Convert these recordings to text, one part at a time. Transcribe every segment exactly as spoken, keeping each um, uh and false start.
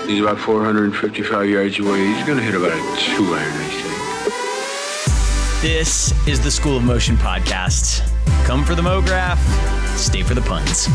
He's about four hundred fifty-five yards away. He's going to hit about a two iron, I think. This is the School of Motion podcast. Come for the MoGraph, stay for the puns.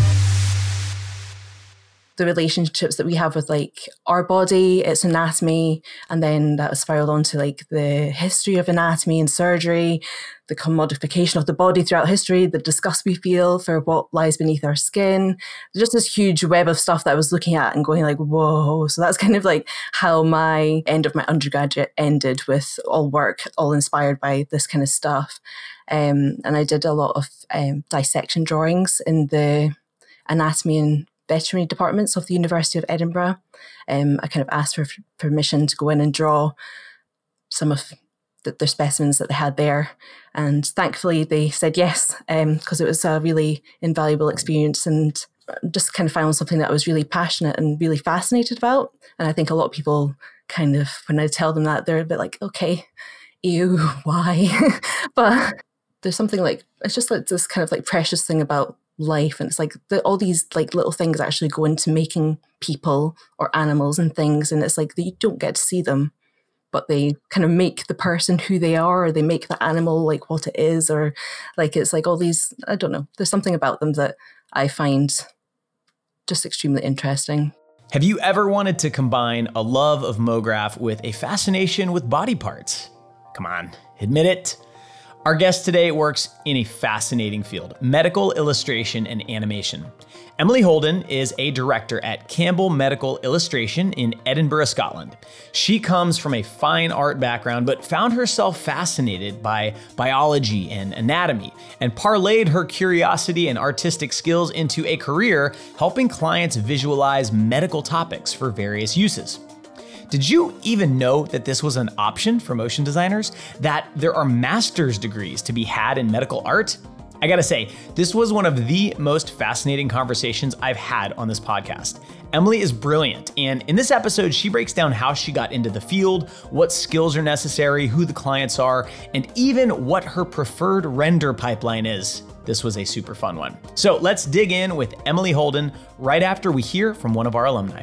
The relationships that we have with like our body, its anatomy, and then that spiraled onto like the history of anatomy and surgery, the commodification of the body throughout history, the disgust we feel for what lies beneath our skin, just this huge web of stuff that I was looking at and going like, whoa. So that's kind of like how my end of my undergraduate ended, with all work, all inspired by this kind of stuff. Um, and I did a lot of um, dissection drawings in the anatomy and veterinary departments of the University of Edinburgh. Um, I kind of asked for permission to go in and draw some of the, their specimens that they had there. And thankfully they said yes, because um, it was a really invaluable experience, and just kind of found something that I was really passionate and really fascinated about. And I think a lot of people kind of, when I tell them that, they're a bit like, okay, ew, why? But there's something like, it's just like this kind of like precious thing about life, and it's like the, all these like little things actually go into making people or animals and things, and it's like that you don't get to see them, but they kind of make the person who they are, or they make the animal like what it is, or like it's like all these, I don't know, there's something about them that I find just extremely interesting. Have you ever wanted to combine a love of MoGraph with a fascination with body parts? Come on, admit it. Our guest today works in a fascinating field, medical illustration and animation. Emily Holden is a director at Campbell Medical Illustration in Edinburgh, Scotland. She comes from a fine art background, but found herself fascinated by biology and anatomy, and parlayed her curiosity and artistic skills into a career helping clients visualize medical topics for various uses. Did you even know that this was an option for motion designers? That there are master's degrees to be had in medical art? I gotta say, this was one of the most fascinating conversations I've had on this podcast. Emily is brilliant, and in this episode, she breaks down how she got into the field, what skills are necessary, who the clients are, and even what her preferred render pipeline is. This was a super fun one. So let's dig in with Emily Holden right after we hear from one of our alumni.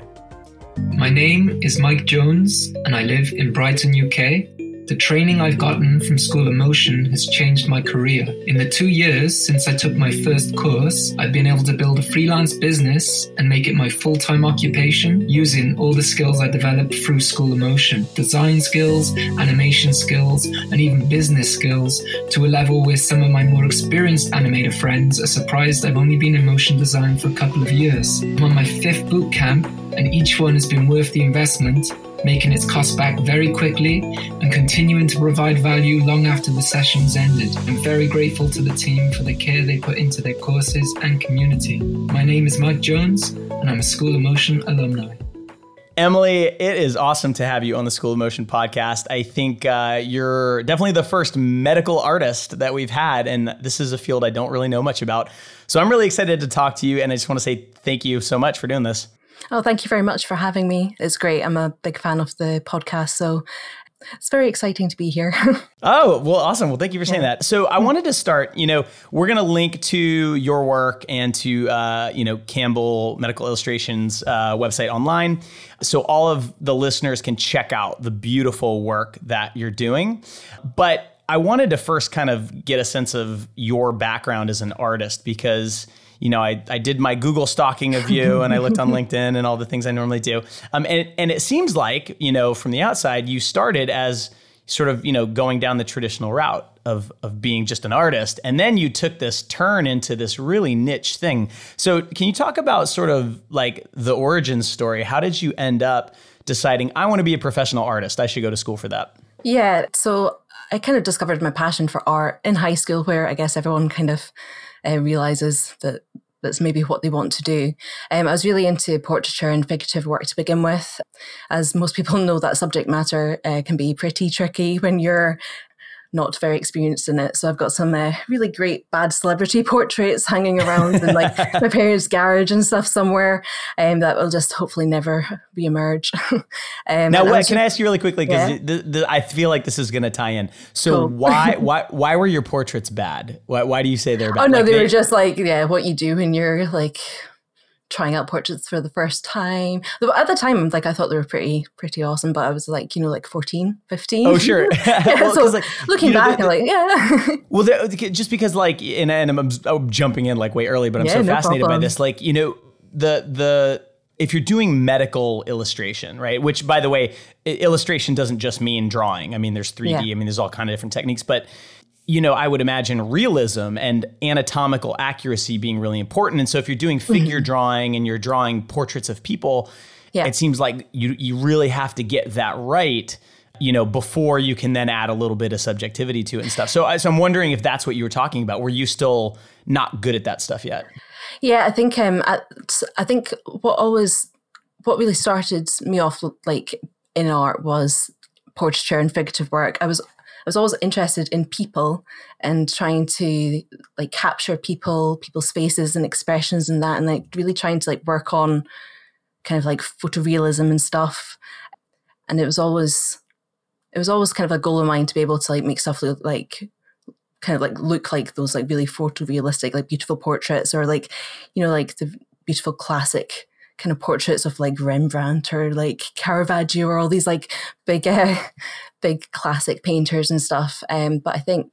My name is Mike Jones, and I live in Brighton, U K. The training I've gotten from School of Motion has changed my career. In the two years since I took my first course, I've been able to build a freelance business and make it my full-time occupation using all the skills I developed through School of Motion. Design skills, animation skills, and even business skills, to a level where some of my more experienced animator friends are surprised I've only been in motion design for a couple of years. I'm on my fifth boot camp, and each one has been worth the investment, making its cost back very quickly and continuing to provide value long after the sessions ended. I'm very grateful to the team for the care they put into their courses and community. My name is Mike Jones, and I'm a School of Motion alumni. Emily, it is awesome to have you on the School of Motion podcast. I think uh, you're definitely the first medical artist that we've had, and this is a field I don't really know much about. So I'm really excited to talk to you, and I just want to say thank you so much for doing this. Oh, thank you very much for having me. It's great. I'm a big fan of the podcast, so it's very exciting to be here. Oh, well, awesome. Well, thank you for saying yeah. that. So I wanted to start, you know, we're going to link to your work and to, uh, you know, Campbell Medical Illustration's uh, website online. So all of the listeners can check out the beautiful work that you're doing. But I wanted to first kind of get a sense of your background as an artist, because you know, I, I did my Google stalking of you, and I looked on LinkedIn and all the things I normally do. Um, and, and it seems like, you know, from the outside, you started as sort of, you know, going down the traditional route of, of being just an artist. And then you took this turn into this really niche thing. So can you talk about sort of like the origin story? How did you end up deciding, I want to be a professional artist, I should go to school for that? Yeah, so I kind of discovered my passion for art in high school, where I guess everyone kind of Uh, realizes that that's maybe what they want to do. Um, I was really into portraiture and figurative work to begin with. As most people know, that subject matter uh, can be pretty tricky when you're not very experienced in it. So I've got some uh, really great bad celebrity portraits hanging around in like my parents' garage and stuff somewhere, um, that will just hopefully never reemerge. um, now, what, I can I ask you really quickly, because yeah. I feel like this is going to tie in. So cool. why why why were your portraits bad? Why why do you say they're bad? Oh no, like they, they were just like yeah, what you do when you're like trying out portraits for the first time. At the time, like I thought they were pretty, pretty awesome, but I was like, you know, like fourteen, fifteen. Oh, sure. yeah, well, so like, looking you know, back, the, the, I'm like, yeah. well, just because like, and, and I'm, I'm jumping in like way early, but I'm yeah, so no fascinated problem. by this. Like, you know, the, the, if you're doing medical illustration, right? Which by the way, illustration doesn't just mean drawing. I mean, there's three D, yeah. I mean, there's all kind of different techniques, but you know, I would imagine realism and anatomical accuracy being really important. And so if you're doing figure mm-hmm. drawing and you're drawing portraits of people, yeah. it seems like you you really have to get that right, you know, before you can then add a little bit of subjectivity to it and stuff. So, I, so I'm wondering if that's what you were talking about. Were you still not good at that stuff yet? Yeah, I think um, I, I think what always, what really started me off like in art was portraiture and figurative work. I was I was always interested in people and trying to like capture people, people's faces and expressions and that, and like really trying to like work on kind of like photorealism and stuff. And it was always, it was always kind of a goal of mine to be able to like make stuff look like, kind of like look like those like really photorealistic, like beautiful portraits, or like, you know, like the beautiful classic kind of portraits of like Rembrandt or like Caravaggio or all these like big, uh, big classic painters and stuff. Um, but I think.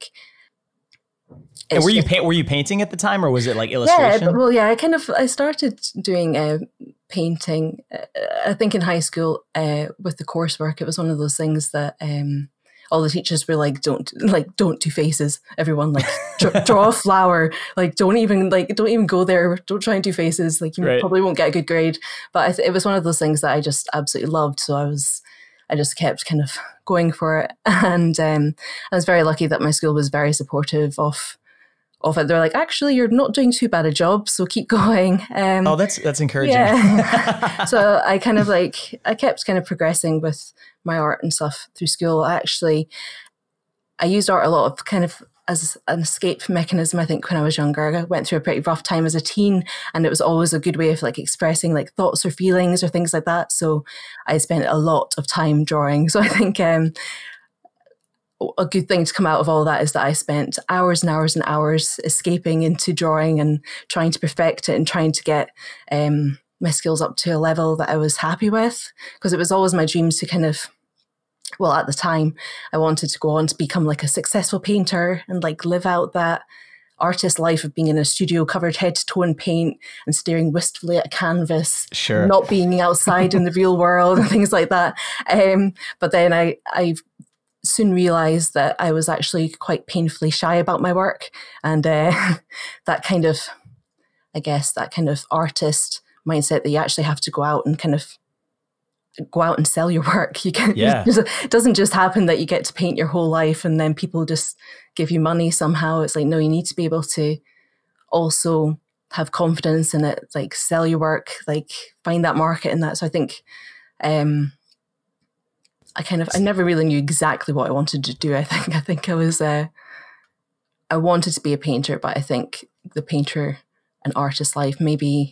And were you pa- were you painting at the time, or was it like illustration? Yeah, well, yeah, I kind of I started doing uh, painting. Uh, I think in high school uh, with the coursework, it was one of those things that. Um, all the teachers were like, don't like, don't do faces. Everyone like draw, draw a flower. Like, don't even like, don't even go there. Don't try and do faces. Like, you right. probably won't get a good grade. But I th- it was one of those things that I just absolutely loved. So I was, I just kept kind of going for it. And um, I was very lucky that my school was very supportive of of it. They're like, actually, you're not doing too bad a job, so keep going. Um, oh, that's that's encouraging. Yeah. So I kind of like, I kept kind of progressing with my art and stuff through school. I actually, I used art a lot of kind of as an escape mechanism, I think, when I was younger. I went through a pretty rough time as a teen, and it was always a good way of like expressing like thoughts or feelings or things like that. So I spent a lot of time drawing. So I think um, a good thing to come out of all that is that I spent hours and hours and hours escaping into drawing and trying to perfect it and trying to get um, my skills up to a level that I was happy with, because it was always my dreams to kind of, well, at the time, I wanted to go on to become like a successful painter and like live out that artist life of being in a studio covered head to toe in paint and staring wistfully at a canvas, sure. not being outside in the real world and things like that. Um, but then I, I soon realized that I was actually quite painfully shy about my work, and uh, that kind of, I guess, that kind of artist mindset that you actually have to go out and kind of go out and sell your work. You can, yeah. It doesn't just happen that you get to paint your whole life and then people just give you money somehow. It's like, no, you need to be able to also have confidence in it, like sell your work, like find that market in that. So I think um, I kind of, I never really knew exactly what I wanted to do. I think, I think I was, uh, I wanted to be a painter, but I think the painter and artist life maybe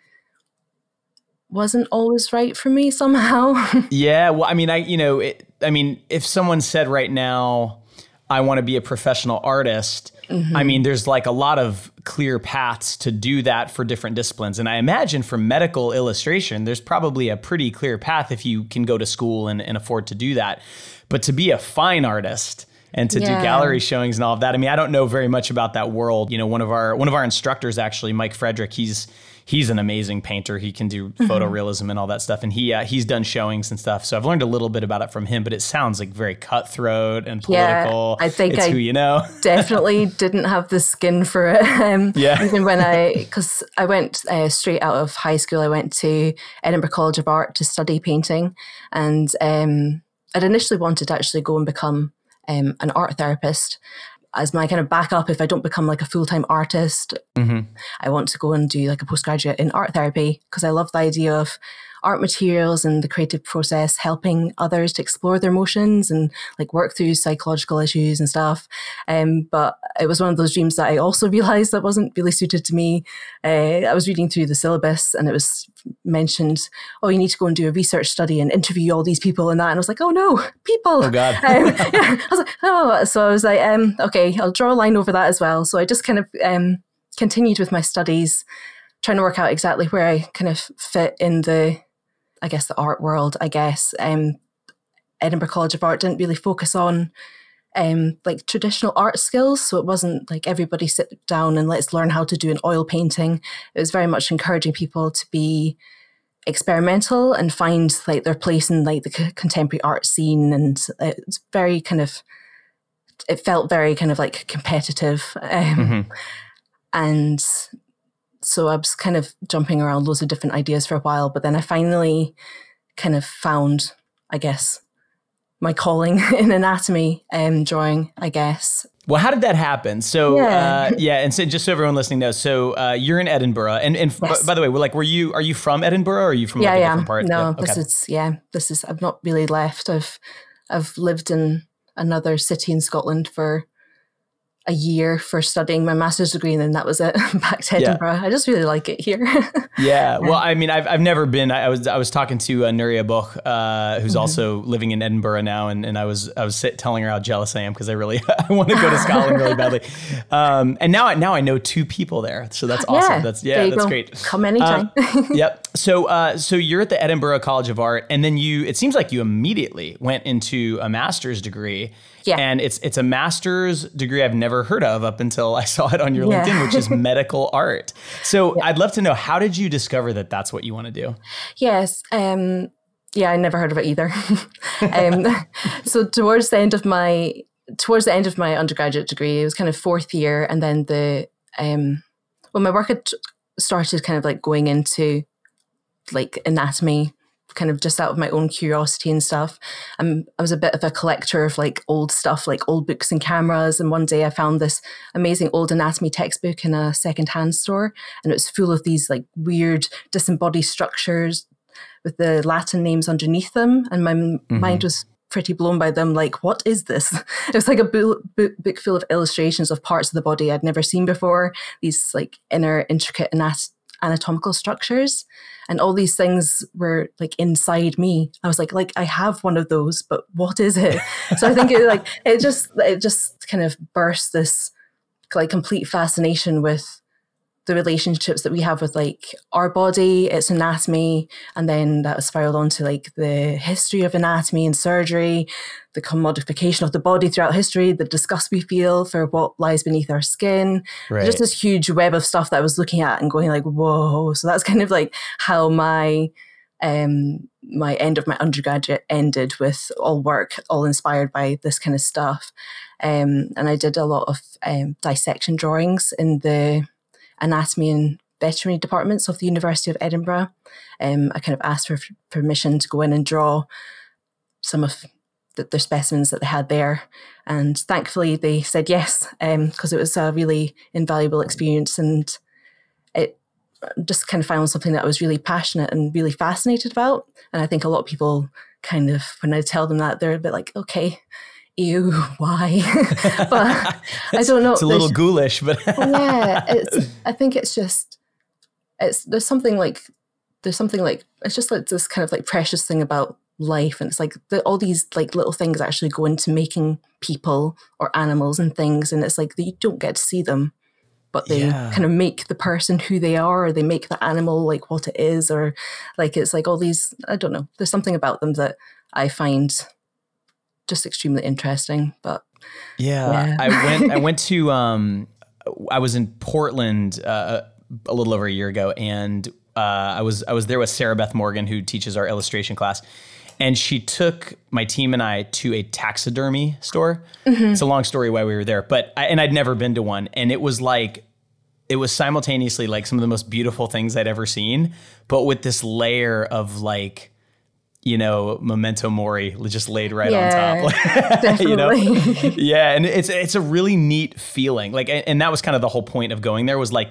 wasn't always right for me somehow. Yeah. Well, I mean, I, you know, it, I mean, if someone said right now, I want to be a professional artist, mm-hmm. I mean, there's like a lot of clear paths to do that for different disciplines. And I imagine for medical illustration, there's probably a pretty clear path if you can go to school and, and afford to do that. But to be a fine artist and to yeah. do gallery showings and all of that, I mean, I don't know very much about that world. You know, one of our, one of our instructors, actually, Mike Frederick, he's, He's an amazing painter. He can do mm-hmm. photorealism and all that stuff. And he uh, he's done showings and stuff. So I've learned a little bit about it from him, but it sounds like very cutthroat and political. Yeah, I think it's I who you know. definitely didn't have the skin for it. Um, yeah. Even when I, because I went uh, straight out of high school, I went to Edinburgh College of Art to study painting. And um, I'd initially wanted to actually go and become um, an art therapist as my kind of backup if I don't become like a full-time artist. Mm-hmm. I want to go and do like a postgraduate in art therapy, because I love the idea of art materials and the creative process helping others to explore their emotions and like work through psychological issues and stuff. Um, but it was one of those dreams that I also realized that wasn't really suited to me. Uh, I was reading through the syllabus and it was mentioned, oh, you need to go and do a research study and interview all these people and that. And I was like, oh no, people. Oh God. um, yeah, I was like, oh, so I was like, um, okay, I'll draw a line over that as well. So I just kind of um, continued with my studies. trying to work out exactly where I kind of fit in the, I guess, the art world, I guess. Um, Edinburgh College of Art didn't really focus on um, like traditional art skills. So it wasn't like everybody sit down and let's learn how to do an oil painting. It was very much encouraging people to be experimental and find like their place in like the c- contemporary art scene. And it's very kind of, it felt very kind of like competitive. Um, mm-hmm. And so I was kind of jumping around loads of different ideas for a while, but then I finally kind of found, I guess, my calling in anatomy um, drawing, I guess. Well, how did that happen? So, yeah, uh, yeah and so just so everyone listening knows, so uh, you're in Edinburgh, and and yes. b- by the way, like, were you are you from Edinburgh, or are you from yeah, like, a yeah. different part? No, yeah. this okay. is yeah, this is. I've not really left. I've I've lived in another city in Scotland for a year for studying my master's degree, and then that was it. Back to Edinburgh. Yeah. I just really like it here. yeah. Well, I mean, I've I've never been. I, I was I was talking to uh, Nuria Boch, uh, who's mm-hmm. also living in Edinburgh now, and, and I was I was sit, telling her how jealous I am because I really I want to go to Scotland really badly. Um, and now I now I know two people there, so that's awesome. Yeah, that's yeah, that's go. great. Come anytime. Um, yep. So uh, so you're at the Edinburgh College of Art, and then you. It seems like you immediately went into a master's degree. Yeah. And it's it's a master's degree I've never heard of up until I saw it on your yeah. LinkedIn, which is medical art. So yeah. I'd love to know, how did you discover that that's what you want to do? Yes. Um, yeah, I never heard of it either. um, so towards the end of my towards the end of my undergraduate degree, it was kind of fourth year, and then the um, well, my work had started kind of like going into like anatomy, kind of just out of my own curiosity and stuff. Um, I was a bit of a collector of like old stuff, like old books and cameras. And one day I found this amazing old anatomy textbook in a secondhand store, and it was full of these like weird disembodied structures with the Latin names underneath them. And my mm-hmm. mind was pretty blown by them. Like, what is this? It was like a book, book, book full of illustrations of parts of the body I'd never seen before. These like inner intricate anat- anatomical structures. And all these things were like inside me. I was like, like, I have one of those, but what is it? So I think it like, it just, it just kind of burst this like complete fascination with the relationships that we have with like our body, its anatomy, and then that spiraled onto like the history of anatomy and surgery, the commodification of the body throughout history, the disgust we feel for what lies beneath our skin. Right. Just this huge web of stuff that I was looking at and going like, whoa. So that's kind of like how my um my end of my undergraduate ended, with all work, all inspired by this kind of stuff. Um, and I did a lot of um, dissection drawings in the anatomy and veterinary departments of the University of Edinburgh. Um, I kind of asked for permission to go in and draw some of the, the specimens that they had there. And thankfully they said yes, because um, it was a really invaluable experience. And it just kind of found something that I was really passionate and really fascinated about. And I think a lot of people kind of, when I tell them that, they're a bit like, okay, ew, why? But I don't know. It's a little ghoulish, but yeah, it's, I think it's just, it's, there's something like, there's something like, it's just like this kind of like precious thing about life. And it's like the, all these like little things actually go into making people or animals and things. And it's like, you don't get to see them, but they yeah. kind of make the person who they are, or they make the animal like what it is, or like, it's like all these, I don't know, there's something about them that I find just extremely interesting. But yeah, yeah. I went I went to um I was in Portland uh, a little over a year ago, and uh, I was I was there with Sarah Beth Morgan, who teaches our illustration class, and she took my team and I to a taxidermy store. Mm-hmm. It's a long story why we were there, but I, and I'd never been to one, and it was like it was simultaneously like some of the most beautiful things I'd ever seen, but with this layer of like, you know, memento mori just laid right yeah, on top. Definitely. You know? Yeah. And it's, it's a really neat feeling. Like, and that was kind of the whole point of going there, was like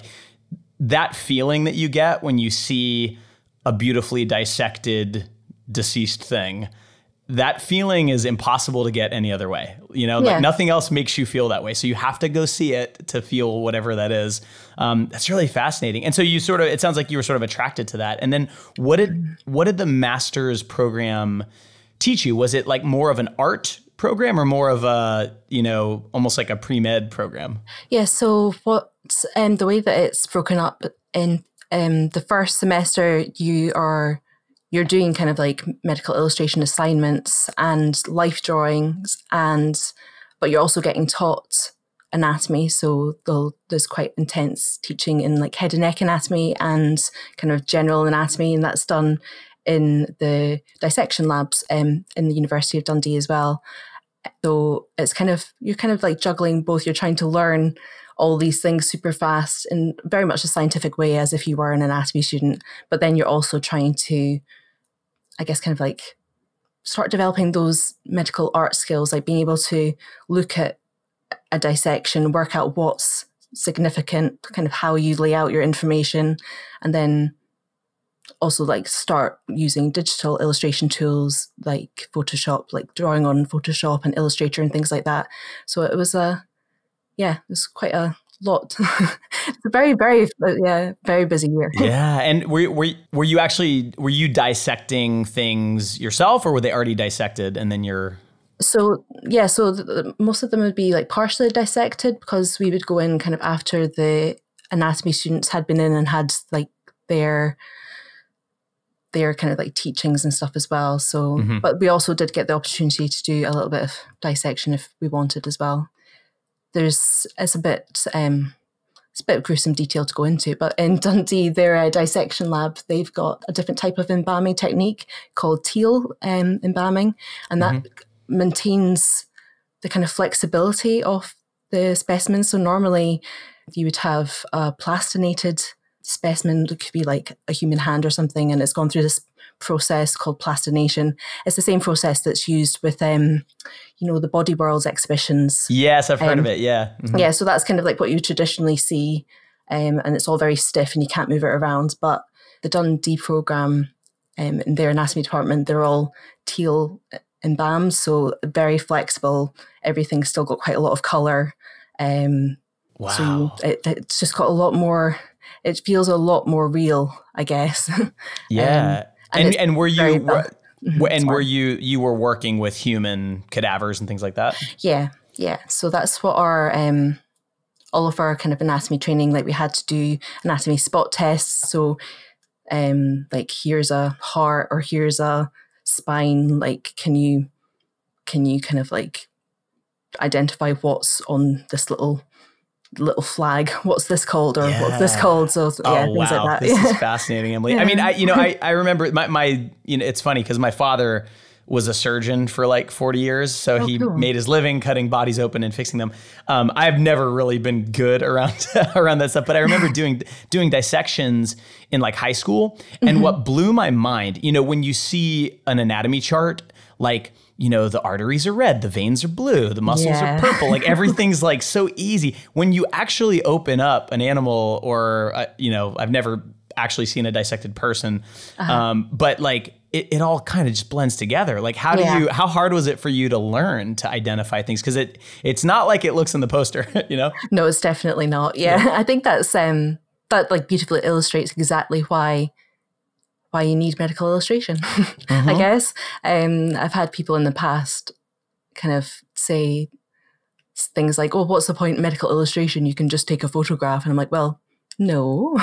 that feeling that you get when you see a beautifully dissected deceased thing. That feeling is impossible to get any other way. You know, yeah. like nothing else makes you feel that way. So you have to go see it to feel whatever that is. Um, that's really fascinating. And so you sort of, it sounds like you were sort of attracted to that. And then what did, what did the master's program teach you? Was it like more of an art program or more of a, you know, almost like a pre-med program? Yeah. So what, and the way that it's broken up in um, the first semester you are you're doing kind of like medical illustration assignments and life drawings, and but you're also getting taught anatomy. So there's quite intense teaching in like head and neck anatomy and kind of general anatomy, and that's done in the dissection labs um, in the University of Dundee as well. So it's kind of, you're kind of like juggling both. You're trying to learn all these things super fast in very much a scientific way as if you were an anatomy student, but then you're also trying to, I guess, kind of like start developing those medical art skills, like being able to look at a dissection, work out what's significant, kind of how you lay out your information, and then also like start using digital illustration tools like Photoshop, like drawing on Photoshop and Illustrator and things like that. So it was a, yeah, it was quite a lot. It's a very, very, yeah, very busy year. Yeah. And were, were, were you actually, were you dissecting things yourself, or were they already dissected and then you're... So, yeah, so the, most of them would be like partially dissected, because we would go in kind of after the anatomy students had been in and had like their their kind of like teachings and stuff as well. So, mm-hmm. But we also did get the opportunity to do a little bit of dissection if we wanted as well. There's, it's a bit, um, it's a bit of gruesome detail to go into, but in Dundee, their uh, dissection lab, they've got a different type of embalming technique called teal um, embalming, and that mm-hmm. maintains the kind of flexibility of the specimen. So normally you would have a plastinated specimen, it could be like a human hand or something, and it's gone through this process called plastination. It's the same process that's used with, um, you know, the Body Worlds exhibitions. Yes, I've heard um, of it, yeah. Mm-hmm. Yeah, so that's kind of like what you traditionally see, um, and it's all very stiff and you can't move it around. But the Dundee programme, um, in their anatomy department, they're all teal embalmed, so very flexible. Everything's still got quite a lot of colour. Um, wow. So it, it's just got a lot more... It feels a lot more real, I guess. Yeah. um, and and, and were you were, mm-hmm, and were you you were working with human cadavers and things like that? Yeah, yeah. So that's what our um all of our kind of anatomy training, like we had to do anatomy spot tests. So um like here's a heart or here's a spine, like can you can you kind of like identify what's on this little little flag, what's this called, or yeah. what's this called? So yeah, oh, things wow. like that. This is fascinating, Emily. Yeah. I mean, I you know, I, I remember my, my you know, it's funny because my father was a surgeon for like forty years. So oh, he cool. made his living cutting bodies open and fixing them. Um, I've never really been good around around that stuff, but I remember doing doing dissections in like high school. And mm-hmm. what blew my mind, you know, when you see an anatomy chart, like, you know, the arteries are red, the veins are blue, the muscles yeah. are purple, like everything's like so easy. When you actually open up an animal or, uh, you know, I've never actually seen a dissected person, uh-huh. um, but like it, it all kind of just blends together. Like how do yeah. you, how hard was it for you to learn to identify things? Cause it, it's not like it looks in the poster, you know? No, it's definitely not. Yeah. yeah. I think that's, um, that like beautifully illustrates exactly why why you need medical illustration, mm-hmm. I guess. Um, I've had people in the past kind of say things like, oh, what's the point in medical illustration? You can just take a photograph. And I'm like, well, no.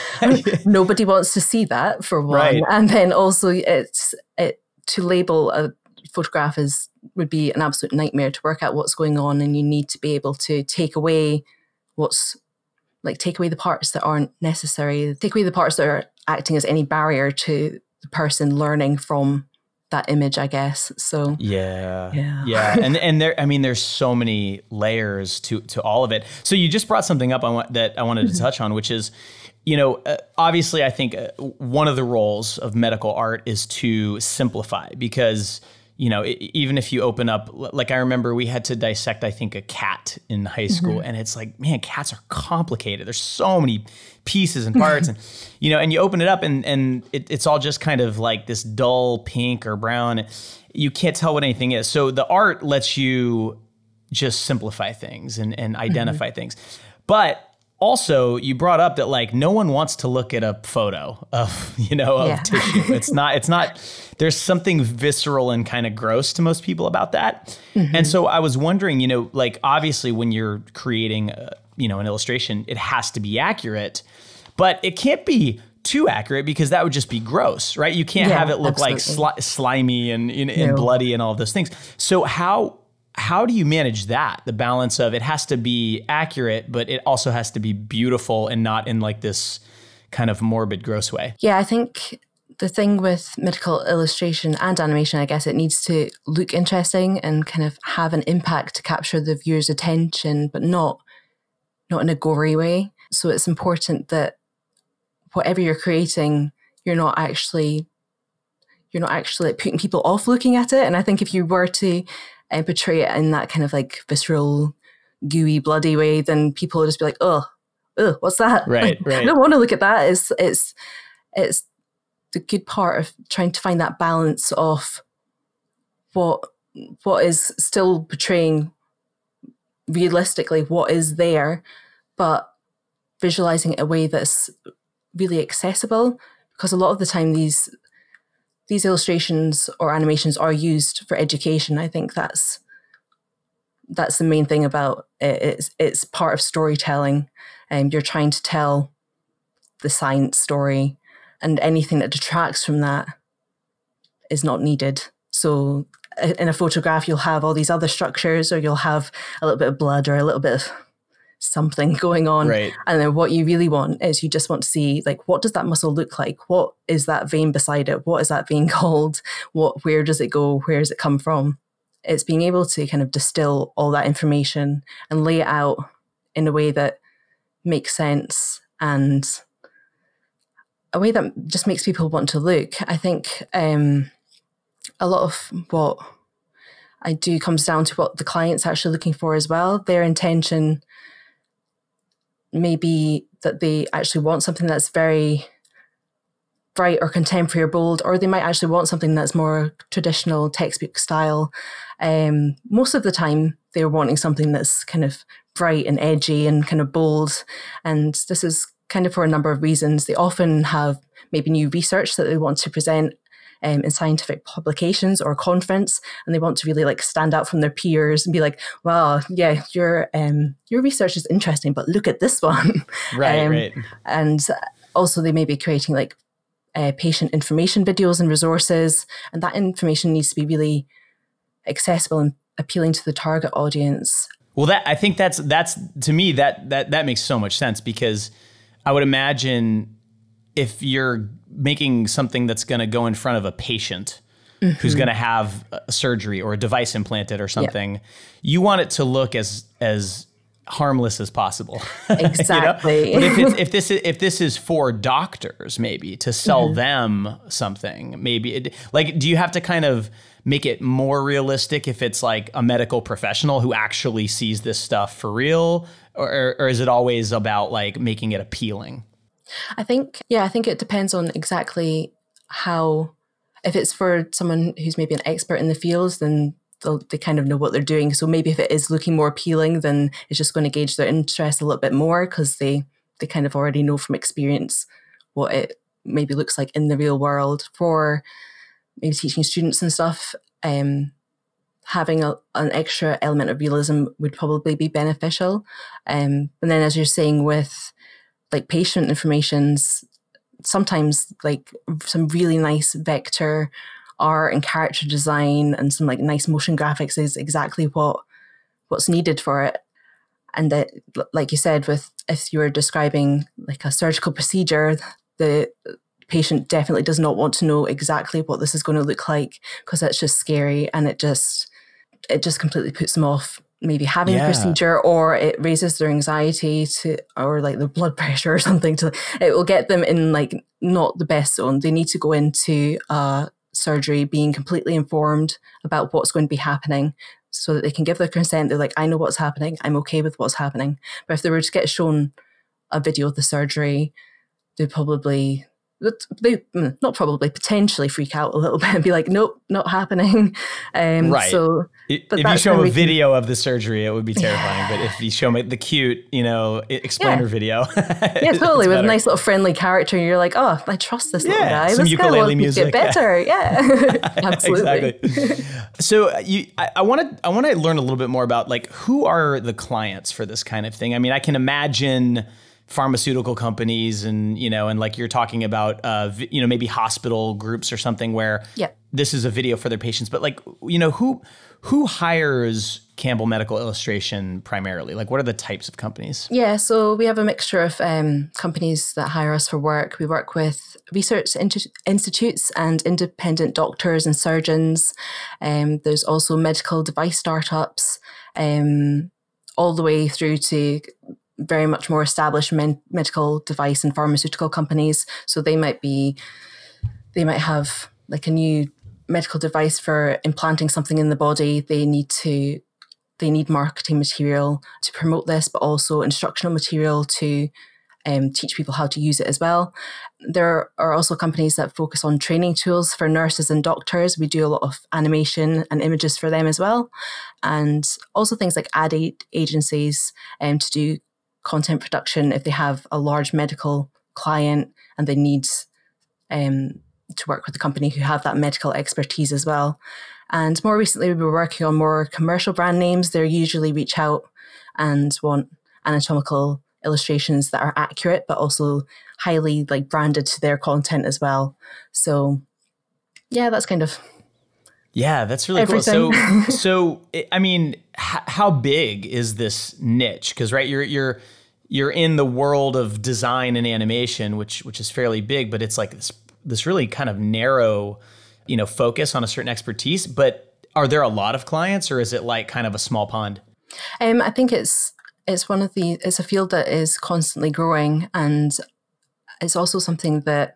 Nobody wants to see that, for one. Right. And then also it's it to label a photograph as would be an absolute nightmare to work out what's going on, and you need to be able to take away what's like take away the parts that aren't necessary, take away the parts that are acting as any barrier to the person learning from that image, I guess. So yeah, yeah, yeah, and and there, I mean, there's so many layers to to all of it. So you just brought something up I want that I wanted to mm-hmm. touch on, which is, you know, uh, obviously, I think uh, one of the roles of medical art is to simplify, because, you know, it, even if you open up, like I remember we had to dissect, I think, a cat in high school, mm-hmm. and it's like, man, cats are complicated. There's so many pieces and parts, and you know, and you open it up, and and it, it's all just kind of like this dull pink or brown. You can't tell what anything is. So the art lets you just simplify things and and identify mm-hmm. things, but also, you brought up that like no one wants to look at a photo of, you know, of yeah. tissue. It's not, it's not, there's something visceral and kind of gross to most people about that. Mm-hmm. And so I was wondering, you know, like obviously when you're creating, a, you know, an illustration, it has to be accurate, but it can't be too accurate because that would just be gross, right? You can't Yeah, have it look absolutely. like sli- slimy and, and, and No. bloody and all of those things. So how how do you manage that? The balance of it has to be accurate, but it also has to be beautiful and not in like this kind of morbid, gross way. Yeah, I think the thing with medical illustration and animation, I guess it needs to look interesting and kind of have an impact to capture the viewer's attention, but not not in a gory way. So it's important that whatever you're creating, you're not actually you're not actually putting people off looking at it. And I think if you were to uh, portray it in that kind of like visceral, gooey, bloody way, then people will just be like, oh, oh, what's that? Right, Like, right. I don't want to look at that. It's it's it's the good part of trying to find that balance of what what is still portraying realistically what is there, but visualizing it in a way that's really accessible. Because a lot of the time these these illustrations or animations are used for education. I think that's that's the main thing about it. It's it's part of storytelling, and um, you're trying to tell the science story, and anything that detracts from that is not needed. So in a photograph, you'll have all these other structures, or you'll have a little bit of blood or a little bit of something going on. Right. And then what you really want is you just want to see, like, what does that muscle look like? What is that vein beside it? What is that vein called? What, where does it go? Where does it come from? It's being able to kind of distill all that information and lay it out in a way that makes sense and a way that just makes people want to look. I think um, a lot of what I do comes down to what the client's actually looking for as well. Their intention may be that they actually want something that's very bright or contemporary or bold, or they might actually want something that's more traditional textbook style. Um, most of the time, they're wanting something that's kind of bright and edgy and kind of bold. And this is kind of for a number of reasons. They often have maybe new research that they want to present um, in scientific publications or conference, and they want to really like stand out from their peers and be like, wow, yeah, your um, your research is interesting, but look at this one. Right, um, right. And also they may be creating like uh, patient information videos and resources, and that information needs to be really accessible and appealing to the target audience. Well, that I think that's that's to me that that that makes so much sense, because I would imagine if you're making something that's going to go in front of a patient mm-hmm. who's going to have a surgery or a device implanted or something, yep. you want it to look as as harmless as possible. Exactly. You know? But if it's, if this is, if this is for doctors, maybe to sell mm-hmm. them something, maybe it, like, do you have to kind of make it more realistic if it's like a medical professional who actually sees this stuff for real, or, or is it always about like making it appealing? I think, yeah, I think it depends on exactly how, if it's for someone who's maybe an expert in the field, then they kind of know what they're doing. So maybe if it is looking more appealing, then it's just going to gauge their interest a little bit more, because they, they kind of already know from experience what it maybe looks like in the real world. For maybe teaching students and stuff, um, having a, an extra element of realism would probably be beneficial. Um, and then as you're saying with like patient informations, sometimes like some really nice vector art and character design and some like nice motion graphics is exactly what what's needed for it. And that, like you said, with if you were describing like a surgical procedure, the patient definitely does not want to know exactly what this is going to look like, because that's just scary, and it just it just completely puts them off maybe having yeah. a procedure, or it raises their anxiety to, or like their blood pressure or something. To it will get them in like not the best zone. They need to go into uh, surgery being completely informed about what's going to be happening, so that they can give their consent. They're like, I know what's happening. I'm okay with what's happening. But if they were to get shown a video of the surgery, they'd probably, they not probably, potentially freak out a little bit and be like, nope, not happening. Um, right. So, but if you show them a video can, of the surgery, it would be terrifying. Yeah. But if you show them the cute, you know, explainer yeah. video. Yeah, totally. With a nice little friendly character, you're like, oh, I trust this yeah, little guy. Some this ukulele guy music. Get better. Yeah, absolutely. Exactly. So you, I want to, I want to learn a little bit more about like, who are the clients for this kind of thing? I mean, I can imagine pharmaceutical companies and, you know, and like you're talking about, uh, you know, maybe hospital groups or something where yep. this is a video for their patients. But like, you know, who who hires Campbell Medical Illustration primarily? Like, what are the types of companies? Yeah, so we have a mixture of um, companies that hire us for work. We work with research in- institutes and independent doctors and surgeons. Um, there's also medical device startups, um, all the way through to very much more established men- medical device and pharmaceutical companies. So they might be, they might have like a new medical device for implanting something in the body. They need to, they need marketing material to promote this, but also instructional material to um, teach people how to use it as well. There are also companies that focus on training tools for nurses and doctors. We do a lot of animation and images for them as well. And also things like ad agencies um, to do content production if they have a large medical client and they need um, to work with a company who have that medical expertise as well. And more recently, we were working on more commercial brand names. They usually reach out and want anatomical illustrations that are accurate, but also highly like branded to their content as well. So yeah, that's kind of Yeah, that's really everything. cool. So, so I mean, h- how big is this niche? Because right, you're you're you're in the world of design and animation, which which is fairly big, but it's like this this really kind of narrow, you know, focus on a certain expertise. But are there a lot of clients, or is it like kind of a small pond? Um, I think it's it's one of the it's a field that is constantly growing, and it's also something that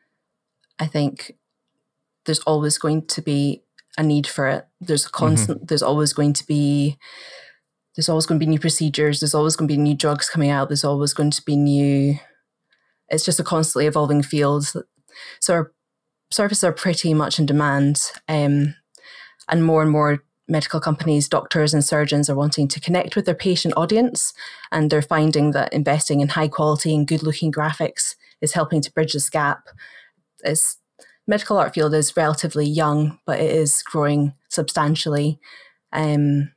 I think there's always going to be a need for it. There's a constant, mm-hmm. there's always going to be, there's always going to be new procedures. There's always going to be new drugs coming out. There's always going to be new, it's just a constantly evolving field. So our services are pretty much in demand. Um, and more and more medical companies, doctors and surgeons are wanting to connect with their patient audience. And they're finding that investing in high quality and good looking graphics is helping to bridge this gap. It's, medical art field is relatively young, but it is growing substantially. Um,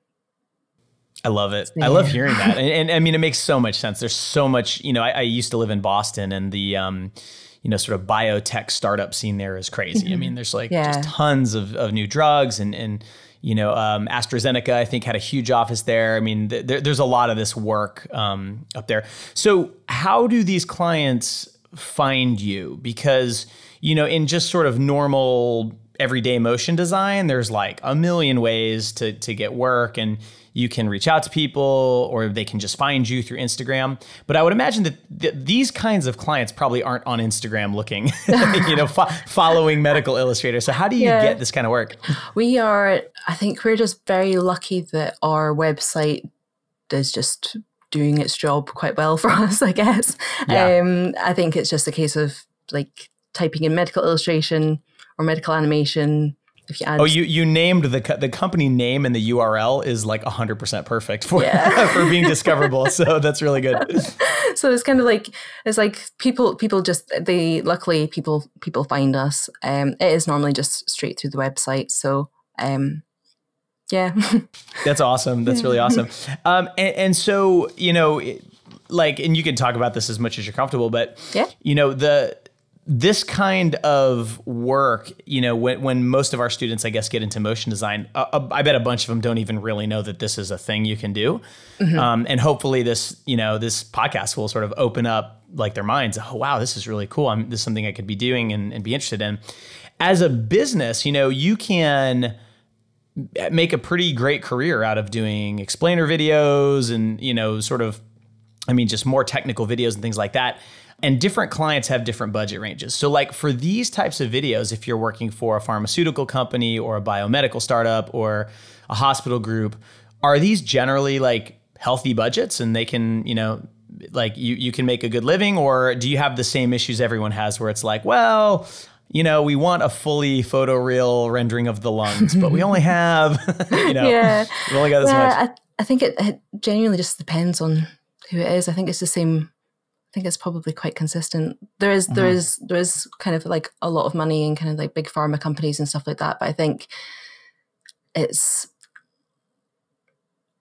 I love it. Yeah. I love hearing that. And, and I mean, it makes so much sense. There's so much, you know, I, I used to live in Boston, and the, um, you know, sort of biotech startup scene there is crazy. Mm-hmm. I mean, there's like yeah. just tons of, of new drugs and, and, you know, um, AstraZeneca, I think, had a huge office there. I mean, th- there, there's a lot of this work um, up there. So how do these clients find you? Because, you know, in just sort of normal everyday motion design, there's like a million ways to to get work, and you can reach out to people, or they can just find you through Instagram. But I would imagine that th- these kinds of clients probably aren't on Instagram looking, you know, fo- following Medical Illustrator. So how do you yeah. get this kind of work? We are, I think we're just very lucky that our website is just doing its job quite well for us, I guess. Yeah. Um, I think it's just a case of like typing in medical illustration or medical animation. If you add, oh, you you named the co- the company name, and the U R L is like one hundred percent perfect for yeah. for being discoverable. So that's really good. So it's kind of like it's like people people just they luckily people people find us. Um, it is normally just straight through the website. So um, yeah, that's awesome. That's really awesome. Um, and, and so you know, it, like, and you can talk about this as much as you're comfortable, but yeah, you know the. This kind of work, you know, when, when most of our students, I guess, get into motion design, uh, I bet a bunch of them don't even really know that this is a thing you can do. Mm-hmm. Um, and hopefully this, you know, this podcast will sort of open up like their minds. Oh, wow, this is really cool. I'm, this is something I could be doing and, and be interested in. As a business, you know, you can make a pretty great career out of doing explainer videos and, you know, sort of, I mean, just more technical videos and things like that. And different clients have different budget ranges. So like for these types of videos, if you're working for a pharmaceutical company or a biomedical startup or a hospital group, are these generally like healthy budgets and they can, you know, like you, you can make a good living? Or do you have the same issues everyone has where it's like, well, you know, we want a fully photoreal rendering of the lungs, but we only have, you know, yeah. we only got this well, much. I, I think it, it genuinely just depends on who it is. I think it's the same. I think it's probably quite consistent. There is, mm-hmm. there is, there is kind of like a lot of money in kind of like big pharma companies and stuff like that. But I think it's,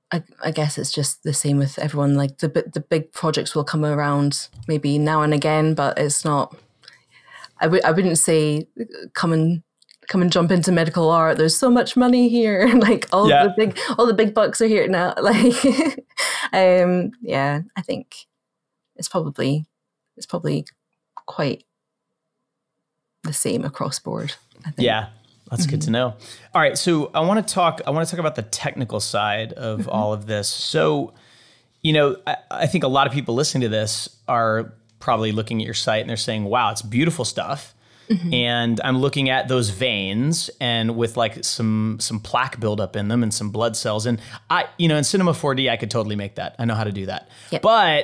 I, I guess it's just the same with everyone. Like the the big projects will come around maybe now and again, but it's not. I would I wouldn't say come and come and jump into medical art. There's so much money here. Like all yeah. the big all the big bucks are here now. Like, um, yeah, I think it's probably it's probably quite the same across board. I think. Yeah. That's mm-hmm. good to know. All right, so I want to talk. I want to talk about the technical side of mm-hmm. all of this. So, you know, I, I think a lot of people listening to this are probably looking at your site and they're saying, "Wow, it's beautiful stuff." Mm-hmm. And I'm looking at those veins and with like some some plaque buildup in them and some blood cells. And I, you know, in Cinema four D, I could totally make that. I know how to do that. Yep. But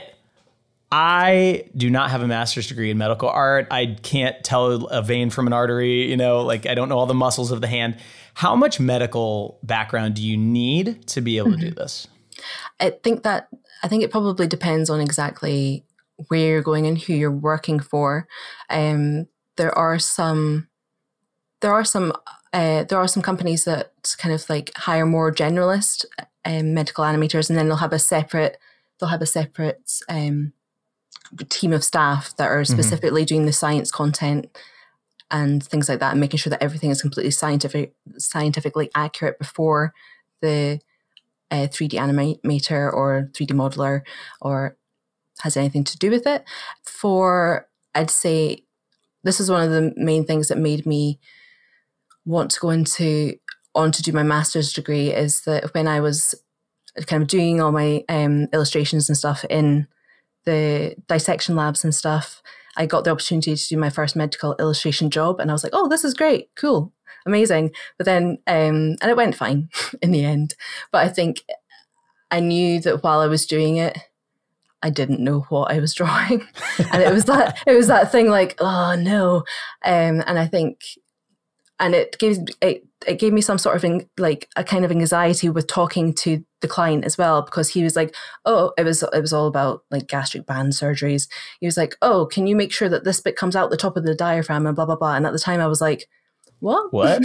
I do not have a master's degree in medical art. I can't tell a vein from an artery, you know, like I don't know all the muscles of the hand. How much medical background do you need to be able mm-hmm. to do this? I think that, I think it probably depends on exactly where you're going and who you're working for. Um, there are some, there are some, uh, there are some companies that kind of like hire more generalist um, medical animators, and then they'll have a separate, they'll have a separate, um, team of staff that are specifically mm-hmm. doing the science content and things like that, and making sure that everything is completely scientific, scientifically accurate before the uh, three D animator or three D modeler or has anything to do with it. For, I'd say, this is one of the main things that made me want to go into on to do my master's degree, is that when I was kind of doing all my um, illustrations and stuff in the dissection labs and stuff, I got the opportunity to do my first medical illustration job, and I was like, oh, this is great, cool, amazing. But then, um, and it went fine in the end. But I think I knew that while I was doing it, I didn't know what I was drawing. And it was that, it was that thing like, oh no. Um, and I think, and it gave, it, it gave me some sort of in, like a kind of anxiety with talking to the client as well, because he was like, oh, it was it was all about like gastric band surgeries. He was like, oh, can you make sure that this bit comes out the top of the diaphragm and blah blah blah. And at the time I was like, what? What?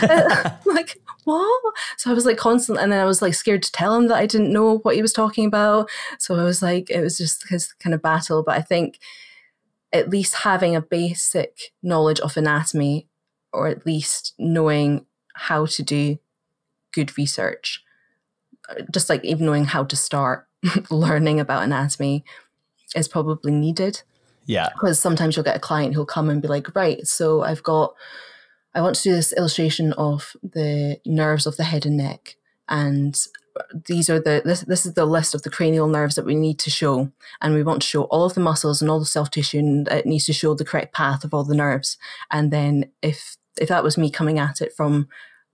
Like, what? So I was like constant, and then I was like scared to tell him that I didn't know what he was talking about. So I was like, it was just his kind of battle. But I think at least having a basic knowledge of anatomy, or at least knowing how to do good research, just like even knowing how to start learning about anatomy, is probably needed. Yeah. Because sometimes you'll get a client who'll come and be like, right, so I've got, I want to do this illustration of the nerves of the head and neck. And these are the, this, this is the list of the cranial nerves that we need to show. And we want to show all of the muscles and all the soft tissue, and it needs to show the correct path of all the nerves. And then if, if that was me coming at it from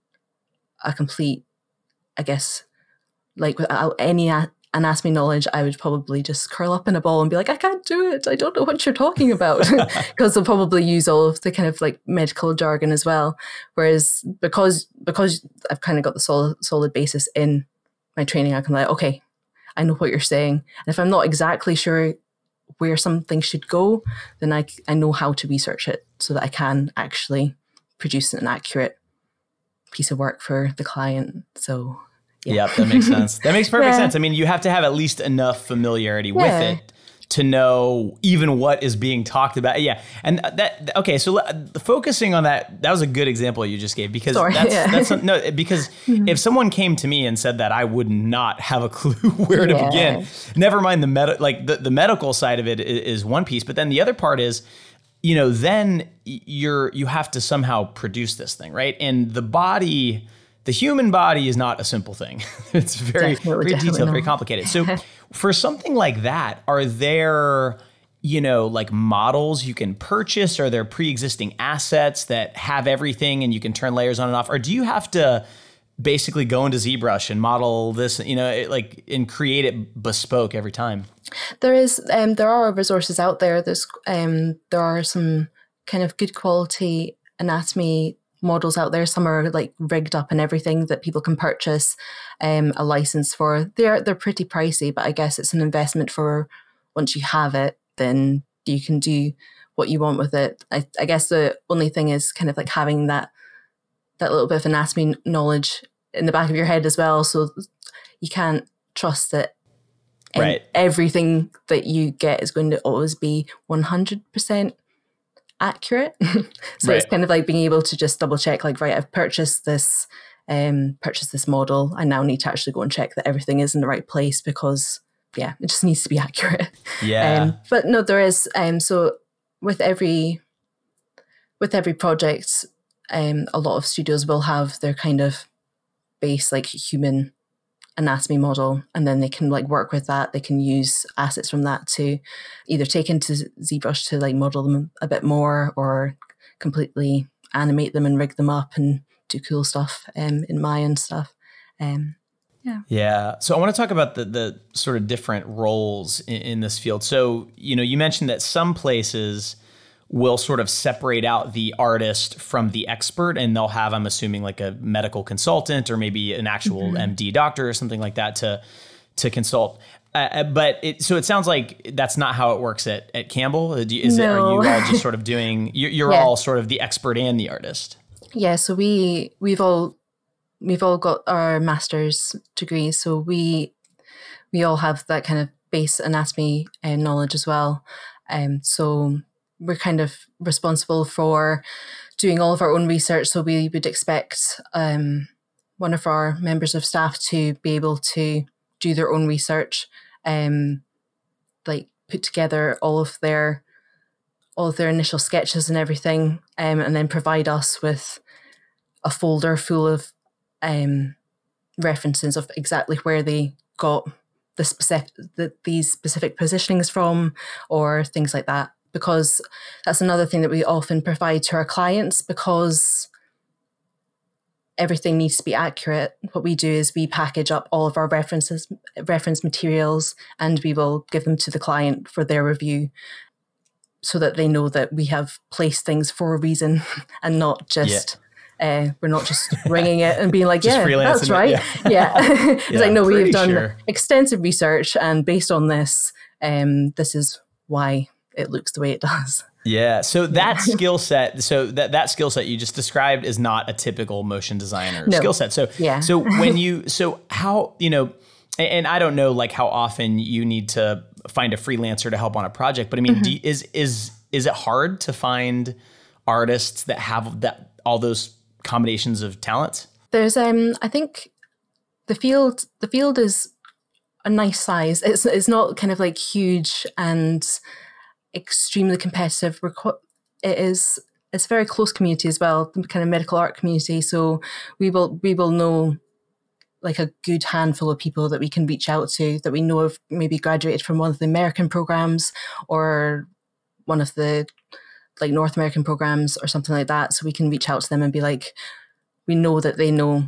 a complete, I guess, like without any anatomy knowledge, I would probably just curl up in a ball and be like, I can't do it. I don't know what you're talking about. Because they'll probably use all of the kind of like medical jargon as well. Whereas because because I've kind of got the solid, solid basis in my training, I can like, okay, I know what you're saying. And if I'm not exactly sure where something should go, then I, I know how to research it so that I can actually produce an accurate piece of work for the client. So yeah, yeah that makes sense. That makes perfect yeah. sense. I mean, you have to have at least enough familiarity yeah. with it to know even what is being talked about. Yeah. And that, okay. So focusing on that, that was a good example you just gave, because Sorry, that's, yeah. that's no, because if someone came to me and said that, I would not have a clue where to yeah. begin. Never mind the med- like the, the medical side of it is, is one piece, but then the other part is, you know, then you're, you have to somehow produce this thing, right? And the body, the human body is not a simple thing. It's very, definitely, very detailed, not. very complicated. So for something like that, are there, you know, like models you can purchase? Are there pre-existing assets that have everything and you can turn layers on and off? Or do you have to basically go into ZBrush and model this, you know, it, like, and create it bespoke every time? There is, um, there are resources out there. There's, um, there are some kind of good quality anatomy models out there. Some are like rigged up and everything that people can purchase um, a license for. They're they're pretty pricey, but I guess it's an investment for once you have it, then you can do what you want with it. I, I guess the only thing is kind of like having that that little bit of anatomy knowledge in the back of your head as well, so you can't trust that right. everything that you get is going to always be one hundred percent accurate. So right. it's kind of like being able to just double check, like, right, I've purchased this, um, purchased this model. I now need to actually go and check that everything is in the right place because, yeah, it just needs to be accurate. Yeah. Um, but no, there is. Um, so with every with every project, um, a lot of studios will have their kind of base, like, human anatomy model, and then they can like work with that. They can use assets from that to either take into ZBrush to like model them a bit more, or completely animate them and rig them up and do cool stuff um, in Maya and stuff. Um, yeah. Yeah. So I want to talk about the the sort of different roles in, in this field. So, you know, you mentioned that some places will sort of separate out the artist from the expert, and they'll have, I'm assuming, like a medical consultant or maybe an actual mm-hmm. M D doctor or something like that to to consult. Uh, but it, so it sounds like that's not how it works at, at Campbell. Is no. it, are you all just sort of doing, you're, you're yeah. all sort of the expert and the artist? Yeah. So we, we've all, we've all got our master's degrees. So we, we all have that kind of base anatomy uh, knowledge as well. Um, so we're kind of responsible for doing all of our own research. So we would expect um, one of our members of staff to be able to do their own research, um, like put together all of their all of their initial sketches and everything, um, and then provide us with a folder full of um, references of exactly where they got the specific the, these specific positionings from, or things like that. Because that's another thing that we often provide to our clients, because everything needs to be accurate. What we do is we package up all of our references, reference materials, and we will give them to the client for their review, so that they know that we have placed things for a reason and not just, yeah. uh, we're not just ringing it and being like, yeah, that's right. It, yeah. yeah. It's yeah, like, no, we've done sure. extensive research, and based on this, um, this is why it looks the way it does. Yeah. So that skill set, so that, that skill set you just described is not a typical motion designer no. skill set. So, yeah. so when you, so how, you know, and, and I don't know like how often you need to find a freelancer to help on a project, but I mean, mm-hmm. do you, is, is, is it hard to find artists that have that, all those combinations of talents? There's, um, I think the field, the field is a nice size. It's, it's not kind of like huge and extremely competitive. It is, it's a very close community as well, the kind of medical art community. So we will we will know like a good handful of people that we can reach out to, that we know have maybe graduated from one of the American programs or one of the like North American programs or something like that. So we can reach out to them and be like, we know that they know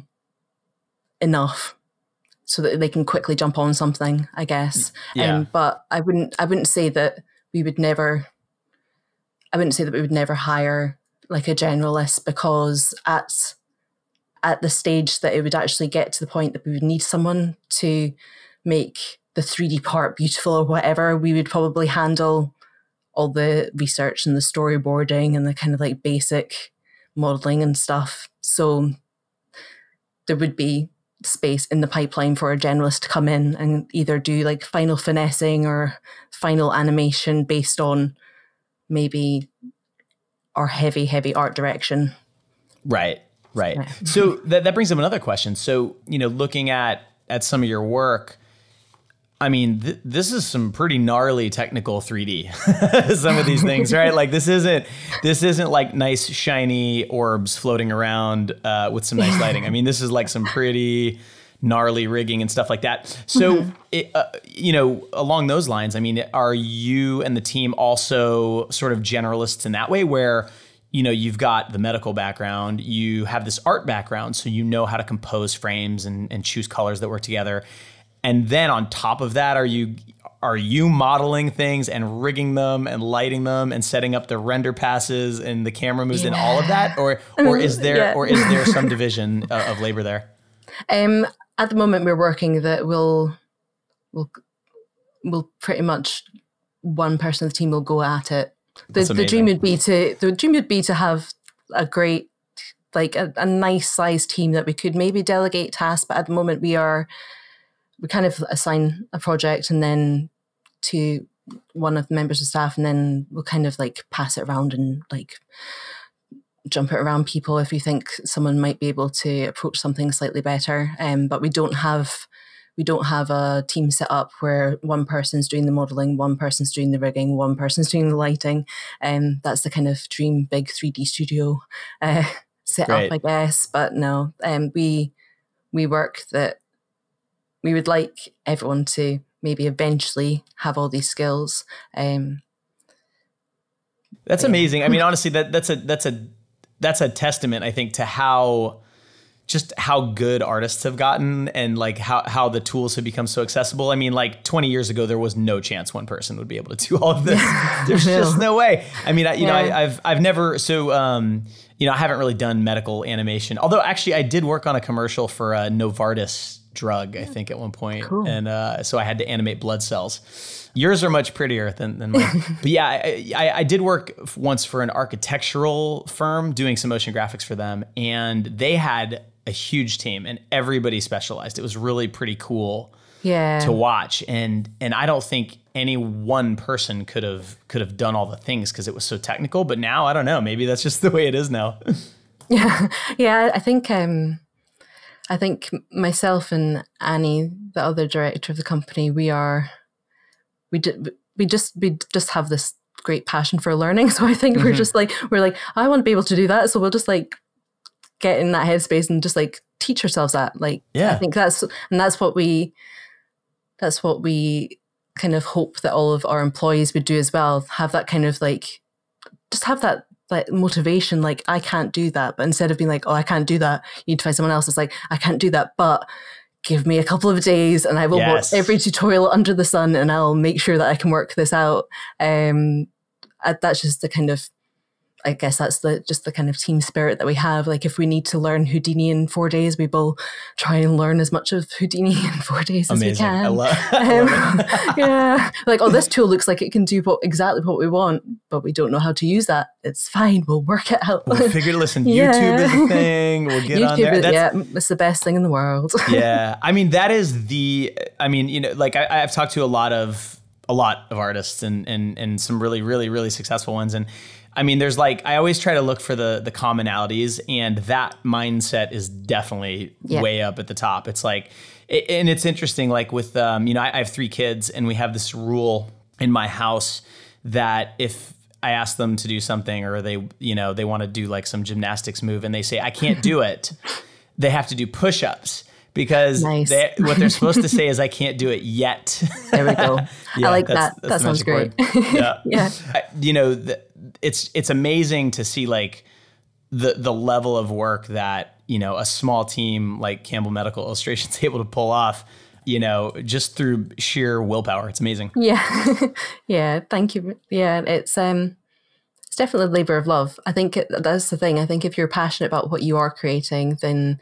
enough so that they can quickly jump on something, I guess. Yeah. Um, but I wouldn't I wouldn't say that we would never, I wouldn't say that we would never hire like a generalist, because at at the stage that it would actually get to the point that we would need someone to make the three D part beautiful or whatever, we would probably handle all the research and the storyboarding and the kind of like basic modeling and stuff. So there would be space in the pipeline for a generalist to come in and either do like final finessing or final animation based on maybe our heavy, heavy art direction. Right, right. Yeah. So that, that brings up another question. So, you know, looking at, at some of your work, I mean, th- this is some pretty gnarly technical three D, some of these things, right? Like this isn't, this isn't like nice shiny orbs floating around uh, with some nice lighting. I mean, this is like some pretty gnarly rigging and stuff like that. So, mm-hmm. it, uh, you know, along those lines, I mean, are you and the team also sort of generalists in that way where, you know, you've got the medical background, you have this art background, so you know how to compose frames and, and choose colors that work together. And then on top of that, are you are you modeling things and rigging them and lighting them and setting up the render passes and the camera moves yeah. and all of that, or or is there yeah. or is there some division of, of labor there? Um, at the moment, we're working that we'll we'll we'll pretty much one person of the team will go at it. The, the dream would be to the dream would be to have a great like a, a nice sized team that we could maybe delegate tasks, but at the moment we are. we kind of assign a project and then to one of the members of staff, and then we'll kind of like pass it around and like jump it around people if we think someone might be able to approach something slightly better. Um, but we don't have we don't have a team set up where one person's doing the modelling, one person's doing the rigging, one person's doing the lighting. Um, that's the kind of dream big three D studio uh, set Right. up, I guess. But no, um, we we work that we would like everyone to maybe eventually have all these skills. Um, That's amazing. I mean, honestly, that that's a that's a that's a testament, I think, to how just how good artists have gotten and like how how the tools have become so accessible. I mean, like twenty years ago, there was no chance one person would be able to do all of this. There's just no way. I mean, I, you Yeah. know, I, I've I've never so um, you know, I haven't really done medical animation. Although actually, I did work on a commercial for a Novartis drug, I think, at one point. Cool. And uh, so I had to animate blood cells. Yours are much prettier than, than mine. But yeah, I, I, I did work once for an architectural firm doing some motion graphics for them. And they had a huge team and everybody specialized. It was really pretty cool yeah. to watch. And and I don't think any one person could have could have done all the things because it was so technical. But now, I don't know, maybe that's just the way it is now. Yeah. Yeah. I think, um, I think myself and Annie, the other director of the company, we are, we did, we just, we just have this great passion for learning. So I think mm-hmm. we're just like, we're like, I want to be able to do that. So we'll just like get in that headspace and just like teach ourselves that. Like, yeah. I think that's, and that's what we, that's what we kind of hope that all of our employees would do as well. Have that kind of like, just have that, like motivation, like I can't do that. But instead of being like, oh, I can't do that, you need to find someone else. It's like, I can't do that, but give me a couple of days and I will yes. watch every tutorial under the sun and I'll make sure that I can work this out. Um, that's just the kind of, I guess that's the just the kind of team spirit that we have. Like if we need to learn Houdini in four days, we will try and learn as much of Houdini in four days Amazing. as we can. I love, I love um, yeah. Like, oh, this tool looks like it can do what, exactly what we want, but we don't know how to use that. It's fine. We'll work it out. We'll figure, listen, Yeah. YouTube is a thing. We'll get YouTube on there. Is, That's, yeah, it's the best thing in the world. yeah. I mean, that is the, I mean, you know, like I, I've talked to a lot of, a lot of artists and, and, and some really, really, really successful ones. And I mean, there's like, I always try to look for the the commonalities, and that mindset is definitely yeah. way up at the top. It's like, it, and it's interesting, like with, um, you know, I, I have three kids and we have this rule in my house that if I ask them to do something or they, you know, they want to do like some gymnastics move and they say, I can't do it, they have to do push-ups. Because nice. they, what they're supposed to say is, I can't do it yet. There we go. Yeah, I like that's, that. that's That sounds great. Yeah. yeah. I, you know, the, it's it's amazing to see like the the level of work that, you know, a small team like Campbell Medical Illustration is able to pull off, you know, just through sheer willpower. It's amazing. Yeah. yeah. Thank you. Yeah. It's, um, it's definitely a labor of love. I think it, that's the thing. I think if you're passionate about what you are creating, then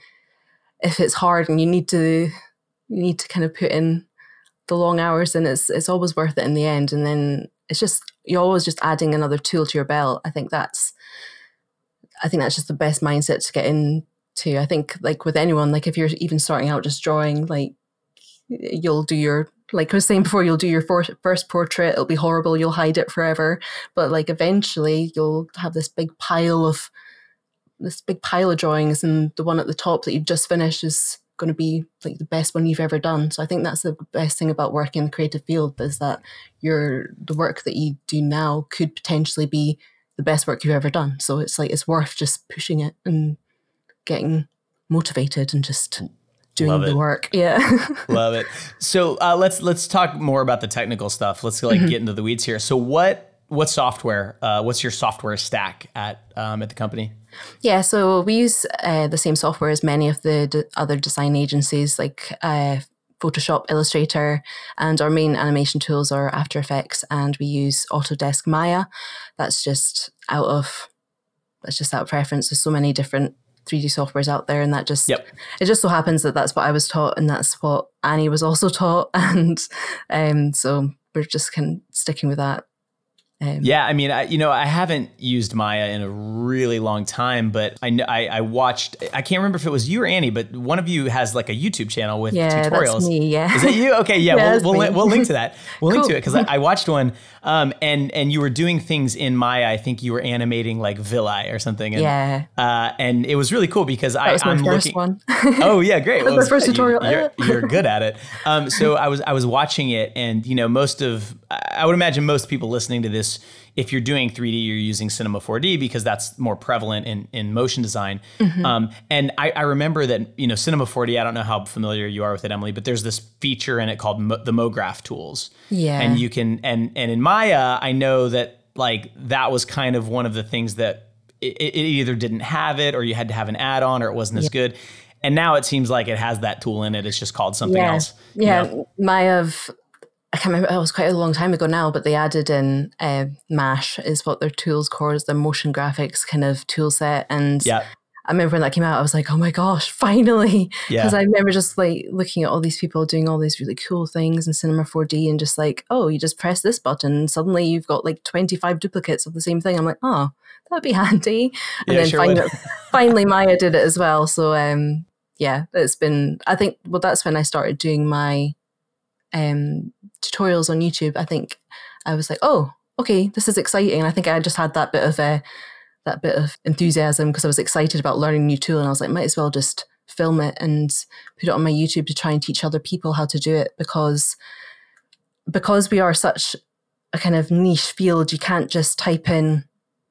if it's hard and you need to, you need to kind of put in the long hours, then it's it's always worth it in the end. And then it's just, you're always just adding another tool to your belt. I think that's, I think that's just the best mindset to get into. I think like with anyone, like if you're even starting out just drawing, like you'll do your, like I was saying before, you'll do your for, first portrait. It'll be horrible. You'll hide it forever. But like eventually you'll have this big pile of this big pile of drawings, and the one at the top that you've just finished is going to be like the best one you've ever done. So I think that's the best thing about working in the creative field, is that your the work that you do now could potentially be the best work you've ever done. So it's like, it's worth just pushing it and getting motivated and just doing Love the it. work. Yeah. Love it. So uh, let's let's talk more about the technical stuff. Let's like mm-hmm. get into the weeds here. So what what software? Uh, what's your software stack at um, at the company? Yeah, so we use uh, the same software as many of the d- other design agencies, like uh, Photoshop, Illustrator, and our main animation tools are After Effects, and we use Autodesk Maya. That's just out of that's just out of preference. There's so many different three D softwares out there, and that just yep. it just so happens that that's what I was taught, and that's what Annie was also taught, and um, so we're just kind of sticking with that. Um, yeah, I mean, I, you know, I haven't used Maya in a really long time, but I, kn- I I watched, I can't remember if it was you or Annie, but one of you has like a YouTube channel with yeah, tutorials. That's me, yeah. Is that you? Okay, yeah, Yeah, we'll, that's we'll, me. li- we'll link to that. We'll link Cool. to it because I, I watched one um, and, and you were doing things in Maya. I think you were animating like villi or something. And, Yeah. Uh, and it was really cool because That I, was my I'm first looking. one. Oh yeah, great. That was my first good. You- tutorial. You're, you're good at it. Um, so I was I was watching it, and you know, most of I would imagine most people listening to this, if you're doing three D, you're using Cinema four D because that's more prevalent in, in motion design. Mm-hmm. Um, and I, I remember that, you know, Cinema four D, I don't know how familiar you are with it, Emily, but there's this feature in it called Mo- the MoGraph tools. Yeah. And you can, and, and in Maya, I know that like that was kind of one of the things that it, it either didn't have it or you had to have an add-on or it wasn't as good. And now it seems like it has that tool in it. It's just called something yeah. else. you Yeah. know? Maya, I can't remember, it was quite a long time ago now, but they added in uh, MASH is what their tools core is, their motion graphics kind of tool set. And Yeah. I remember when that came out, I was like, oh my gosh, finally. Yeah. Because I remember just like looking at all these people doing all these really cool things in Cinema four D and just like, oh, you just press this button and suddenly you've got like twenty-five duplicates of the same thing. I'm like, oh, that'd be handy. And Yeah, then sure finally, would. finally Maya did it as well. So um, yeah, it's been, I think, well, that's when I started doing my um, tutorials on YouTube. I think I was like, oh, okay, this is exciting. And I think I just had that bit of a, that bit of enthusiasm because I was excited about learning a new tool, and I was like, might as well just film it and put it on my YouTube to try and teach other people how to do it, because because we are such a kind of niche field, you can't just type in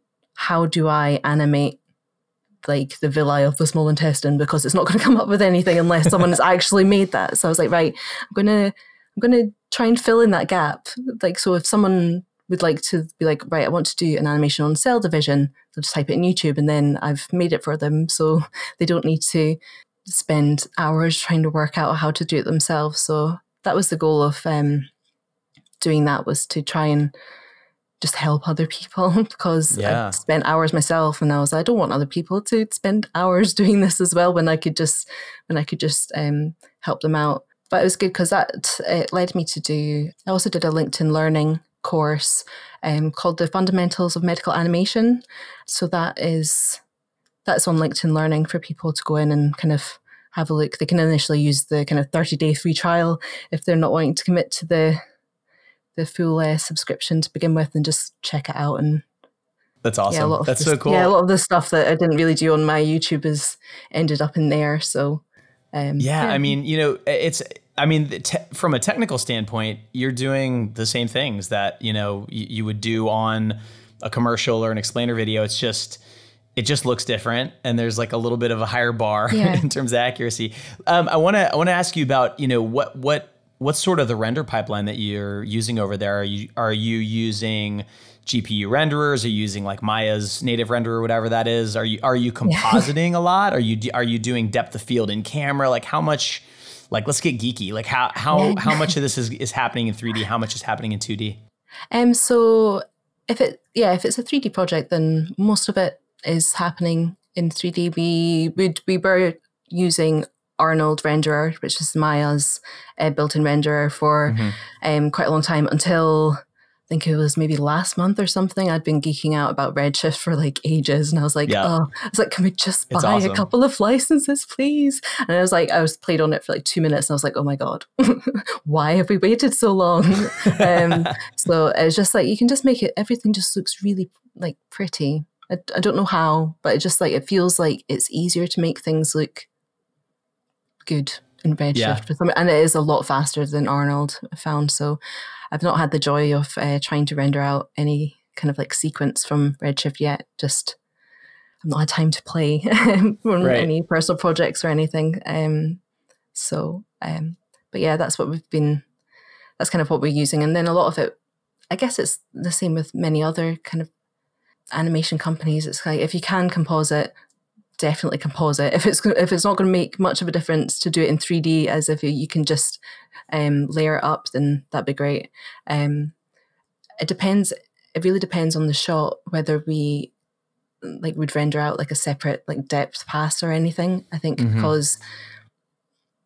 how do I animate like the villi of the small intestine, because it's not going to come up with anything unless someone has actually made that. So I was like, right, I'm gonna I'm gonna try and fill in that gap. Like, so if someone would like to be like, right, I want to do an animation on cell division, they'll just type it in YouTube and then I've made it for them. So they don't need to spend hours trying to work out how to do it themselves. So that was the goal of um, doing that, was to try and just help other people, because Yeah. I spent hours myself and I was, I don't want other people to spend hours doing this as well when I could just, when I could just um, help them out. But it was good because that it led me to do, I also did a LinkedIn Learning course um, called the Fundamentals of Medical Animation. So that is, that's on LinkedIn Learning for people to go in and kind of have a look. They can initially use the kind of thirty day free trial if they're not wanting to commit to the the full uh, subscription to begin with, and just check it out. And That's awesome. yeah, a lot of That's the, so cool. Yeah, a lot of the stuff that I didn't really do on my YouTube has ended up in there. So um, Yeah, I mean, you know, it's, I mean, the te- from a technical standpoint, you're doing the same things that, you know, you, you would do on a commercial or an explainer video. It's just, it just looks different, and there's like a little bit of a higher bar Yeah. in terms of accuracy. Um, I want to, I want to ask you about, you know, what, what, what's sort of the render pipeline that you're using over there? Are you, are you using G P U renderers? Are you using like Maya's native renderer, whatever that is? Are you, are you compositing a lot? Are you, are you doing depth of field in camera? Like how much, like, let's get geeky. Like how, how, Yeah. how much of this is, is happening in three D? How much is happening in two D? Um, so if it, yeah, if it's a three D project, then most of it is happening in three D. We would, we were using Arnold renderer, which is Maya's uh, built-in renderer for Mm-hmm. um, quite a long time, until I think it was maybe last month or something. I'd been geeking out about Redshift for like ages, and I was like, Yeah. oh, I was like, can we just It's buy awesome. a couple of licenses, please? And I was like, I was played on it for like two minutes, and I was like, oh my god, why have we waited so long? um, so it's just like, you can just make it, everything just looks really like pretty. I, I don't know how, but it just like, it feels like it's easier to make things look good in Redshift Yeah. with them, and it is a lot faster than Arnold, I found. So I've not had the joy of uh, trying to render out any kind of like sequence from Redshift yet. Just I've not had time to play on Right. any personal projects or anything. Um, so, um, but yeah, that's what we've been. That's kind of what we're using, and then a lot of it, I guess it's the same with many other kind of animation companies. It's like, if you can composite, definitely composite. If it's go- if it's not going to make much of a difference to do it in three D, as if you can just um, layer it up, then that'd be great. Um, it depends. It really depends on the shot whether we like would render out like a separate like depth pass or anything. I think Mhm. because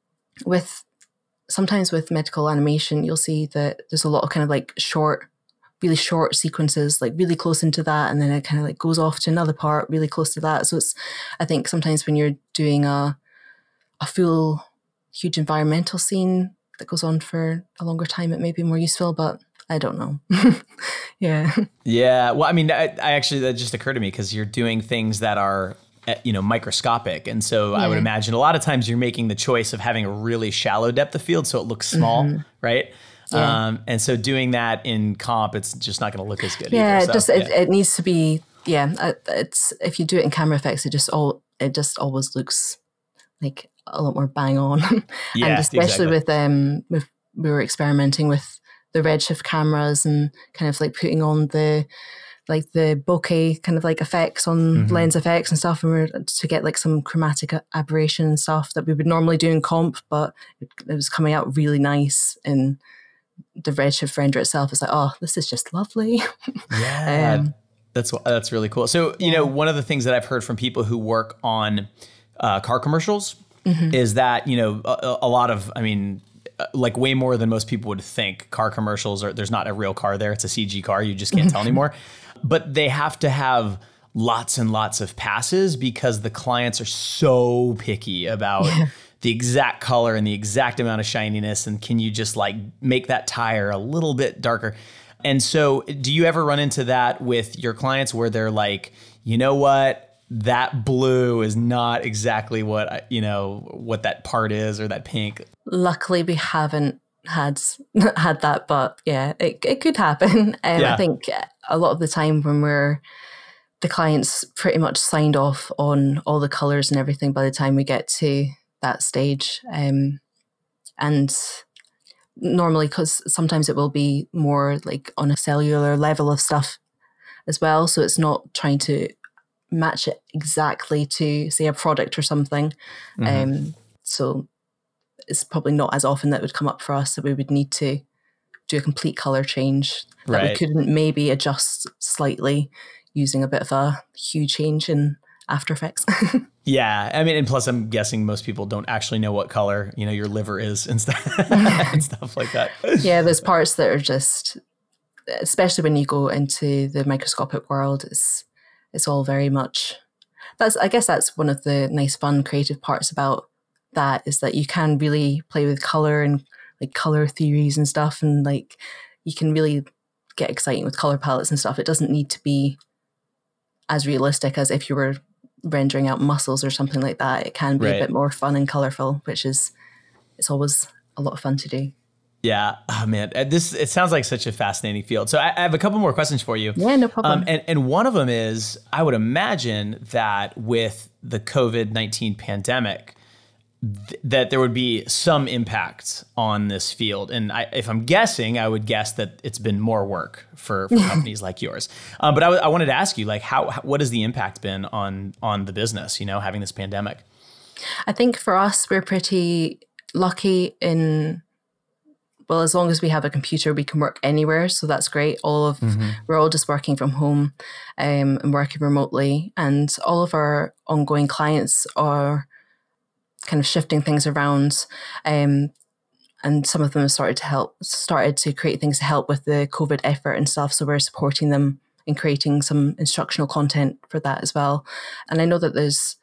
with sometimes with medical animation, you'll see that there's a lot of kind of like short really short sequences, like really close into that, and then it kind of like goes off to another part really close to that. So it's, I think sometimes when you're doing a a full huge environmental scene that goes on for a longer time, it may be more useful, but I don't know. yeah. Yeah. Well, I mean, I, I actually, that just occurred to me because you're doing things that are, you know, microscopic. And so yeah. I would imagine a lot of times you're making the choice of having a really shallow depth of field so it looks small, mm-hmm. right? Yeah. Um, and so doing that in comp, it's just not going to look as good. Yeah, either, so, just yeah. It, it needs to be. Yeah, it's if you do it in camera effects, it just all it just always looks like a lot more bang on. Yeah, and especially exactly. with um, with we were experimenting with the Redshift cameras and kind of like putting on the like the bokeh kind of like effects on mm-hmm. lens effects and stuff, and we we're to get like some chromatic aberration and stuff that we would normally do in comp, but it, it was coming out really nice in the Redshift render itself. Is like, oh, this is just lovely. Yeah, um, that's that's really cool. So you know, one of the things that I've heard from people who work on uh, car commercials mm-hmm. is that you know a, a lot of, I mean. like way more than most people would think. Car commercials are, there's not a real car there. It's a C G car. You just can't tell anymore. But they have to have lots and lots of passes because the clients are so picky about yeah. the exact color and the exact amount of shininess. And can you just like make that tire a little bit darker? And so do you ever run into that with your clients where they're like, you know what? That blue is not exactly what, you know, what that part is, or that pink. Luckily, we haven't had had that, but yeah, it it could happen. And yeah. I think a lot of the time when we're, the client's pretty much signed off on all the colors and everything by the time we get to that stage. Um, and normally, because sometimes it will be more like on a cellular level of stuff as well. So it's not trying to match it exactly to, say, a product or something. Mm-hmm. Um, so it's probably not as often that would come up for us that we would need to do a complete color change that right. we couldn't maybe adjust slightly using a bit of a hue change in After Effects. Yeah. I mean, and plus I'm guessing most people don't actually know what color, you know, your liver is and stuff, and stuff like that. Yeah. There's parts that are just, especially when you go into the microscopic world, it's, it's all very much, that's, I guess that's one of the nice, fun, creative parts about that, is that you can really play with color and like color theories and stuff. And like, you can really get exciting with color palettes and stuff. It doesn't need to be as realistic as if you were rendering out muscles or something like that. It can be right. a bit more fun and colorful, which is, it's always a lot of fun to do. Yeah. Oh man, this, it sounds like such a fascinating field. So I, I have a couple more questions for you. Yeah, no problem. Um, and, and one of them is, I would imagine that with the COVID nineteen pandemic, th- that there would be some impact on this field. And I, if I'm guessing, I would guess that it's been more work for, for companies like yours. Um, but I, w- I wanted to ask you, like, how, how, what has the impact been on, on the business, you know, having this pandemic? I think for us, we're pretty lucky in, well, as long as we have a computer, we can work anywhere. So that's great. All of, mm-hmm. we're all just working from home um, and working remotely. And all of our ongoing clients are kind of shifting things around. Um, and some of them have started to help, started to create things to help with the COVID effort and stuff. So we're supporting them in creating some instructional content for that as well. And I know that there's,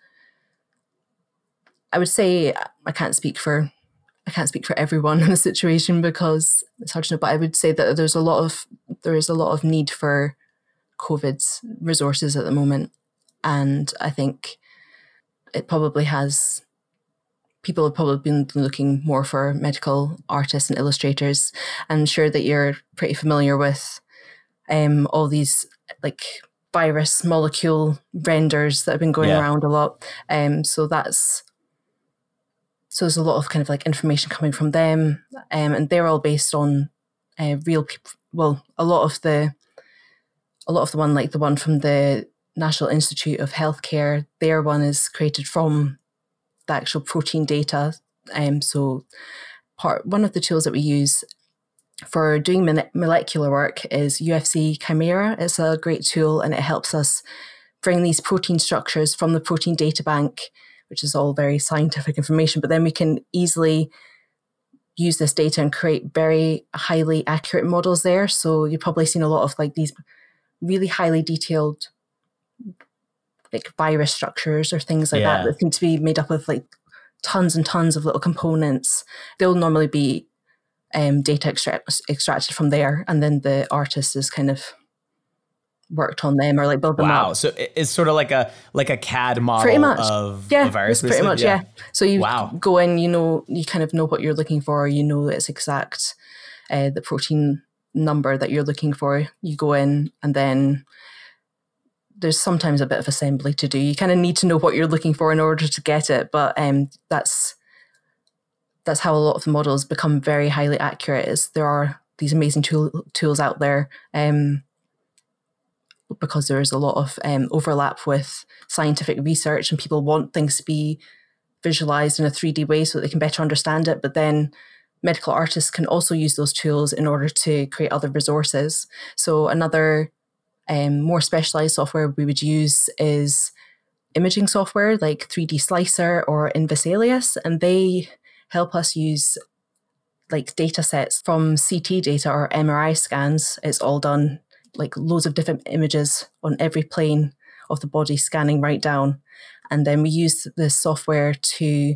I would say, I can't speak for I can't speak for everyone in the situation because it's hard to know, but I would say that there's a lot of, there is a lot of need for COVID's resources at the moment. And I think it probably has, people have probably been looking more for medical artists and illustrators. I'm sure that you're pretty familiar with um, all these like virus molecule renders that have been going yeah. around a lot. Um, so that's, So there's a lot of kind of like information coming from them, um, and they're all based on uh, real people. Well, a lot of the, a lot of the one like the one from the National Institute of Healthcare, their one is created from the actual protein data. Um, so part one of the tools that we use for doing mon- molecular work is U F C Chimera. It's a great tool, and it helps us bring these protein structures from the protein data bank, which is all very scientific information, but then we can easily use this data and create very highly accurate models there. So you've probably seen a lot of like these really highly detailed like virus structures or things like Yeah. that that seem to be made up of like tons and tons of little components. They'll normally be um, data extract- extracted from there, and then the artist is kind of worked on them or like build them Wow. up. So it- it's sort of like a like a C A D model Pretty much. of Yeah, a virus. it's pretty much, basically? yeah. So you Wow. go in, you know, you kind of know what you're looking for. You know it's exact, uh, the protein number that you're looking for. You go in, and then there's sometimes a bit of assembly to do. You kind of need to know what you're looking for in order to get it. But um, that's that's how a lot of the models become very highly accurate. Is there are these amazing tool, tools out there, um, because there is a lot of um, overlap with scientific research, and people want things to be visualized in a three D way so that they can better understand it. But then medical artists can also use those tools in order to create other resources. So another um, more specialized software we would use is imaging software like three D Slicer or Invisilis, and they help us use like data sets from C T data or M R I scans. It's all done like loads of different images on every plane of the body, scanning right down. And then we use the software to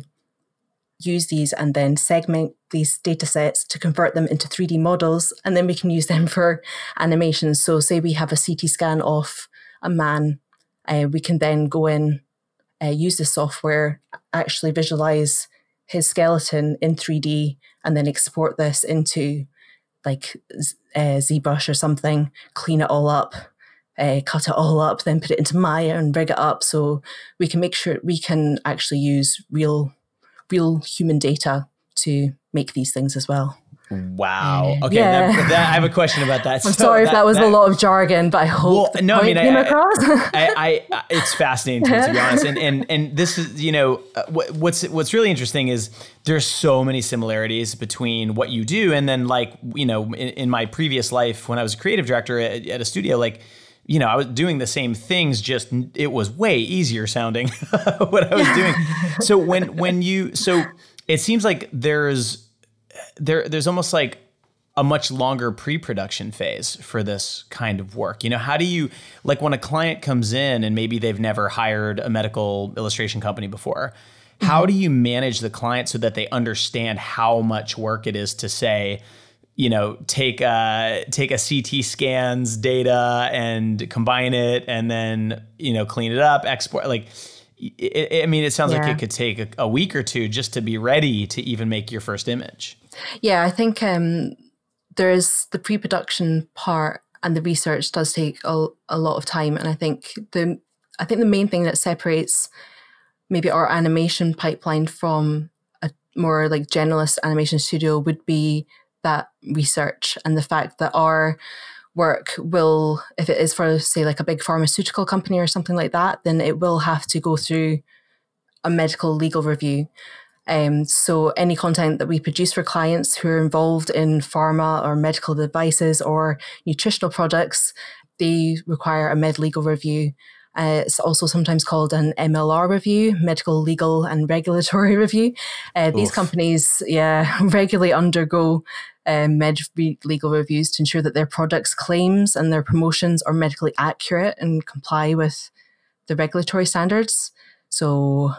use these and then segment these data sets to convert them into three D models. And then we can use them for animations. So say we have a C T scan of a man, uh, we can then go in, uh, use the software, actually visualize his skeleton in three D, and then export this into like uh, ZBrush or something, clean it all up, uh, cut it all up, then put it into Maya and rig it up. So we can make sure we can actually use real, real human data to make these things as well. Wow. Uh, Okay. yeah. That, that, I have a question about that. I'm So sorry if that was that, a lot of jargon, but I hope Well, the no, I point mean, came I- across. I, I, it's fascinating to me, to be honest. And, and, and this is, you know, uh, what, what's, what's really interesting is there's so many similarities between what you do. And then like, you know, in, in my previous life, when I was a creative director at, at a studio, like, you know, I was doing the same things, just it was way easier sounding what I was doing. So when, when you, so it seems like there's, there, there's almost like a much longer pre-production phase for this kind of work. You know, how do you, like when a client comes in and maybe they've never hired a medical illustration company before, how do you manage the client so that they understand how much work it is to say, you know, take a, take a C T scans data and combine it and then, you know, clean it up, export, like, it, it, I mean, it sounds Yeah. like it could take a, a week or two just to be ready to even make your first image. Yeah, I think um, there's the pre-production part, and the research does take a, a lot of time. And I think the I think the main thing that separates maybe our animation pipeline from a more like generalist animation studio would be that research and the fact that our work will, if it is for say like a big pharmaceutical company or something like that, then it will have to go through a medical legal review. Um, so any content that we produce for clients who are involved in pharma or medical devices or nutritional products, they require a med legal review. Uh, it's also sometimes called an M L R review, medical, legal, and regulatory review. Uh, these Oof. companies, yeah, regularly undergo um, med re- legal reviews to ensure that their products' claims and their promotions are medically accurate and comply with the regulatory standards. So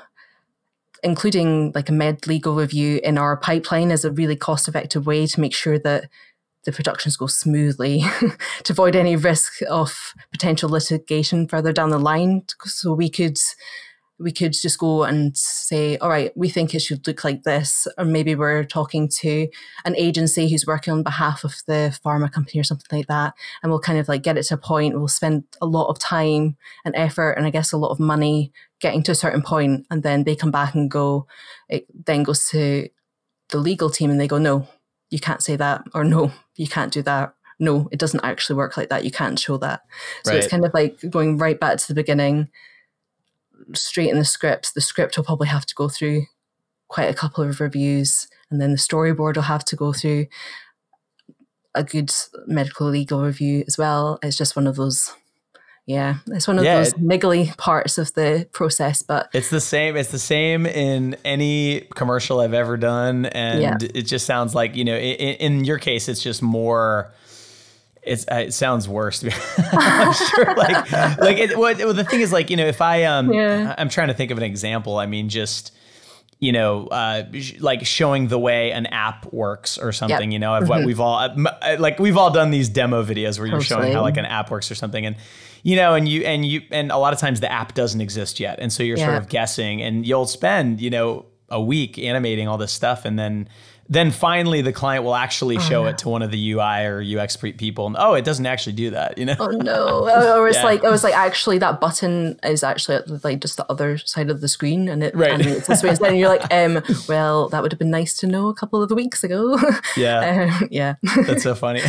including like a med legal review in our pipeline is a really cost-effective way to make sure that the productions go smoothly to avoid any risk of potential litigation further down the line. So we could we could just go and say, all right, we think it should look like this. Or maybe we're talking to an agency who's working on behalf of the pharma company or something like that. And we'll kind of like get it to a point. We'll spend a lot of time and effort and I guess a lot of money getting to a certain point. And then they come back and go, it then goes to the legal team and they go, no, you can't say that. Or no, you can't do that. No, it doesn't actually work like that. You can't show that. So Right. it's kind of like going right back to the beginning, straight in the scripts. The script will probably have to go through quite a couple of reviews, and then the storyboard will have to go through a good medical legal review as well. It's just one of those, Yeah, it's one of Yeah, those it- niggly parts of the process, but It's the same. It's the same in any commercial I've ever done, and Yeah. it just sounds like, you know, in, in your case, it's just more. It's it sounds worse. I'm sure. Like like it, well, the thing is, like, you know, if I um Yeah. I'm trying to think of an example. I mean, just, you know, uh, sh- like showing the way an app works or something. Yep. You know, of what we've all like we've all done these demo videos where you're showing how Totally. like an app works or something, and you know, and you and you and a lot of times the app doesn't exist yet, and so you're sort Yeah. of guessing, and you'll spend, you know, a week animating all this stuff, and then then finally the client will actually show it to one of the U I or U X pre- people, and oh, it doesn't actually do that, you know. oh no, or it's Yeah. like I was like, actually, that button is actually at the, like just the other side of the screen, and it Right. and it's this way instead. And you're like, um, well, that would have been nice to know a couple of weeks ago. Yeah, um, yeah, that's so funny.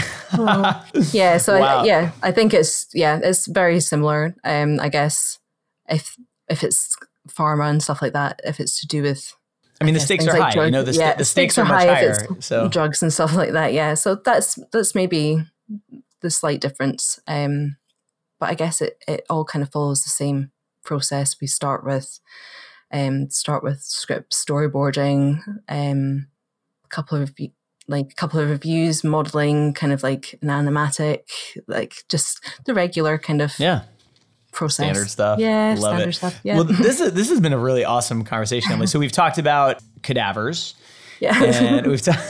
yeah. So Wow. I, yeah, I think it's yeah, it's very similar. Um, I guess if if it's pharma and stuff like that, if it's to do with I mean, the guess stakes things are like high. You drugs- know, the, sta- yeah, the stakes, are much high if higher. it's So drugs and stuff like that. Yeah, so that's that's maybe the slight difference. Um, but I guess it it all kind of follows the same process. We start with um start with script storyboarding, um, a couple of rev- like a couple of reviews, modeling, kind of like an animatic, like just the regular kind of yeah. process. Standard stuff. Yeah, Love standard it. stuff. Yeah. Well, this is this has been a really awesome conversation, Emily. So we've talked about cadavers, yeah. and we've ta-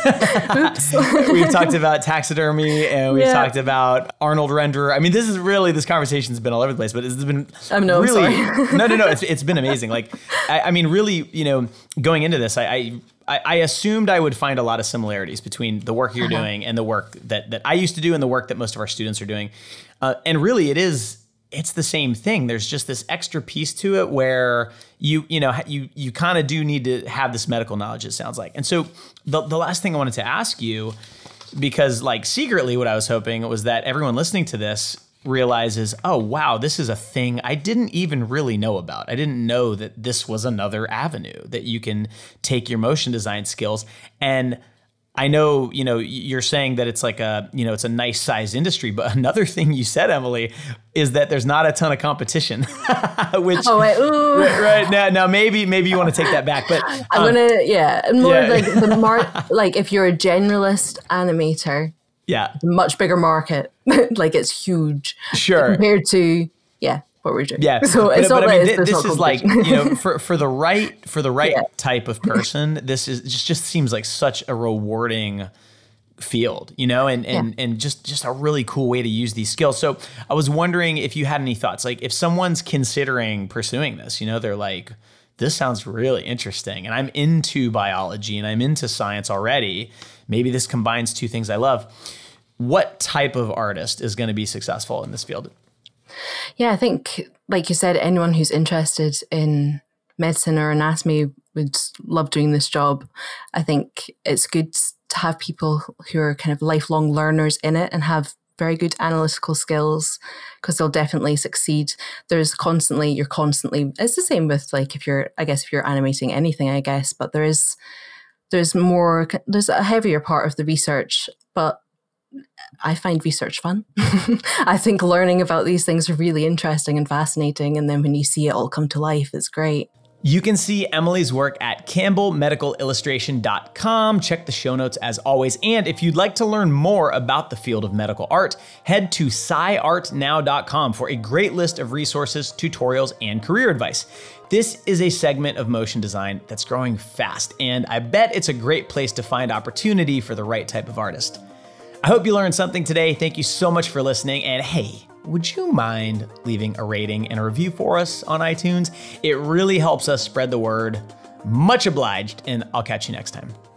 we've talked about taxidermy, and we've Yeah. talked about Arnold renderer. I mean, this is really this conversation's been all over the place, but it's been Um, no, I'm really sorry. no, no, no. It's it's been amazing. Like, I, I mean, really, you know, going into this, I. I I I assumed I would find a lot of similarities between the work you're Uh-huh. doing and the work that, that I used to do and the work that most of our students are doing. Uh, and really, it is it's the same thing. There's just this extra piece to it where you you know you you kind of do need to have this medical knowledge, it sounds like. And so the the last thing I wanted to ask you, because like secretly what I was hoping was that everyone listening to this realizes, oh wow, this is a thing I didn't even really know about. I didn't know that this was another avenue that you can take your motion design skills. And I know, you know, you're saying that it's like a, you know, it's a nice size industry, but another thing you said, Emily, is that there's not a ton of competition, which Oh wait, ooh. right, right now, now maybe, maybe you want to take that back, but I'm um, gonna yeah, more yeah. like the mar- like if you're a generalist animator, yeah, much bigger market, like it's huge sure. compared to yeah what we're doing. Yeah, so but, it's but not I mean, that thi- it's, this not is like, competition. you know, for, for the right for the right Yeah. type of person, this is just just seems like such a rewarding field, you know, and and Yeah. and just just a really cool way to use these skills. So I was wondering if you had any thoughts, like if someone's considering pursuing this, you know, they're like, this sounds really interesting, and I'm into biology and I'm into science already. Maybe this combines two things I love. What type of artist is going to be successful in this field? Yeah, I think like you said, anyone who's interested in medicine or anatomy would love doing this job. I think it's good to have people who are kind of lifelong learners in it and have very good analytical skills, because they'll definitely succeed. There's constantly, you're constantly, it's the same with like if you're, I guess if you're animating anything, I guess, but there is, there's more, there's a heavier part of the research, but I find research fun. I think learning about these things are really interesting and fascinating. And then when you see it all come to life, it's great. You can see Emily's work at campbell medical illustration dot com. Check the show notes as always. And if you'd like to learn more about the field of medical art, head to sci art now dot com for a great list of resources, tutorials, and career advice. This is a segment of motion design that's growing fast, and I bet it's a great place to find opportunity for the right type of artist. I hope you learned something today. Thank you so much for listening. And hey, would you mind leaving a rating and a review for us on iTunes? It really helps us spread the word. Much obliged, and I'll catch you next time.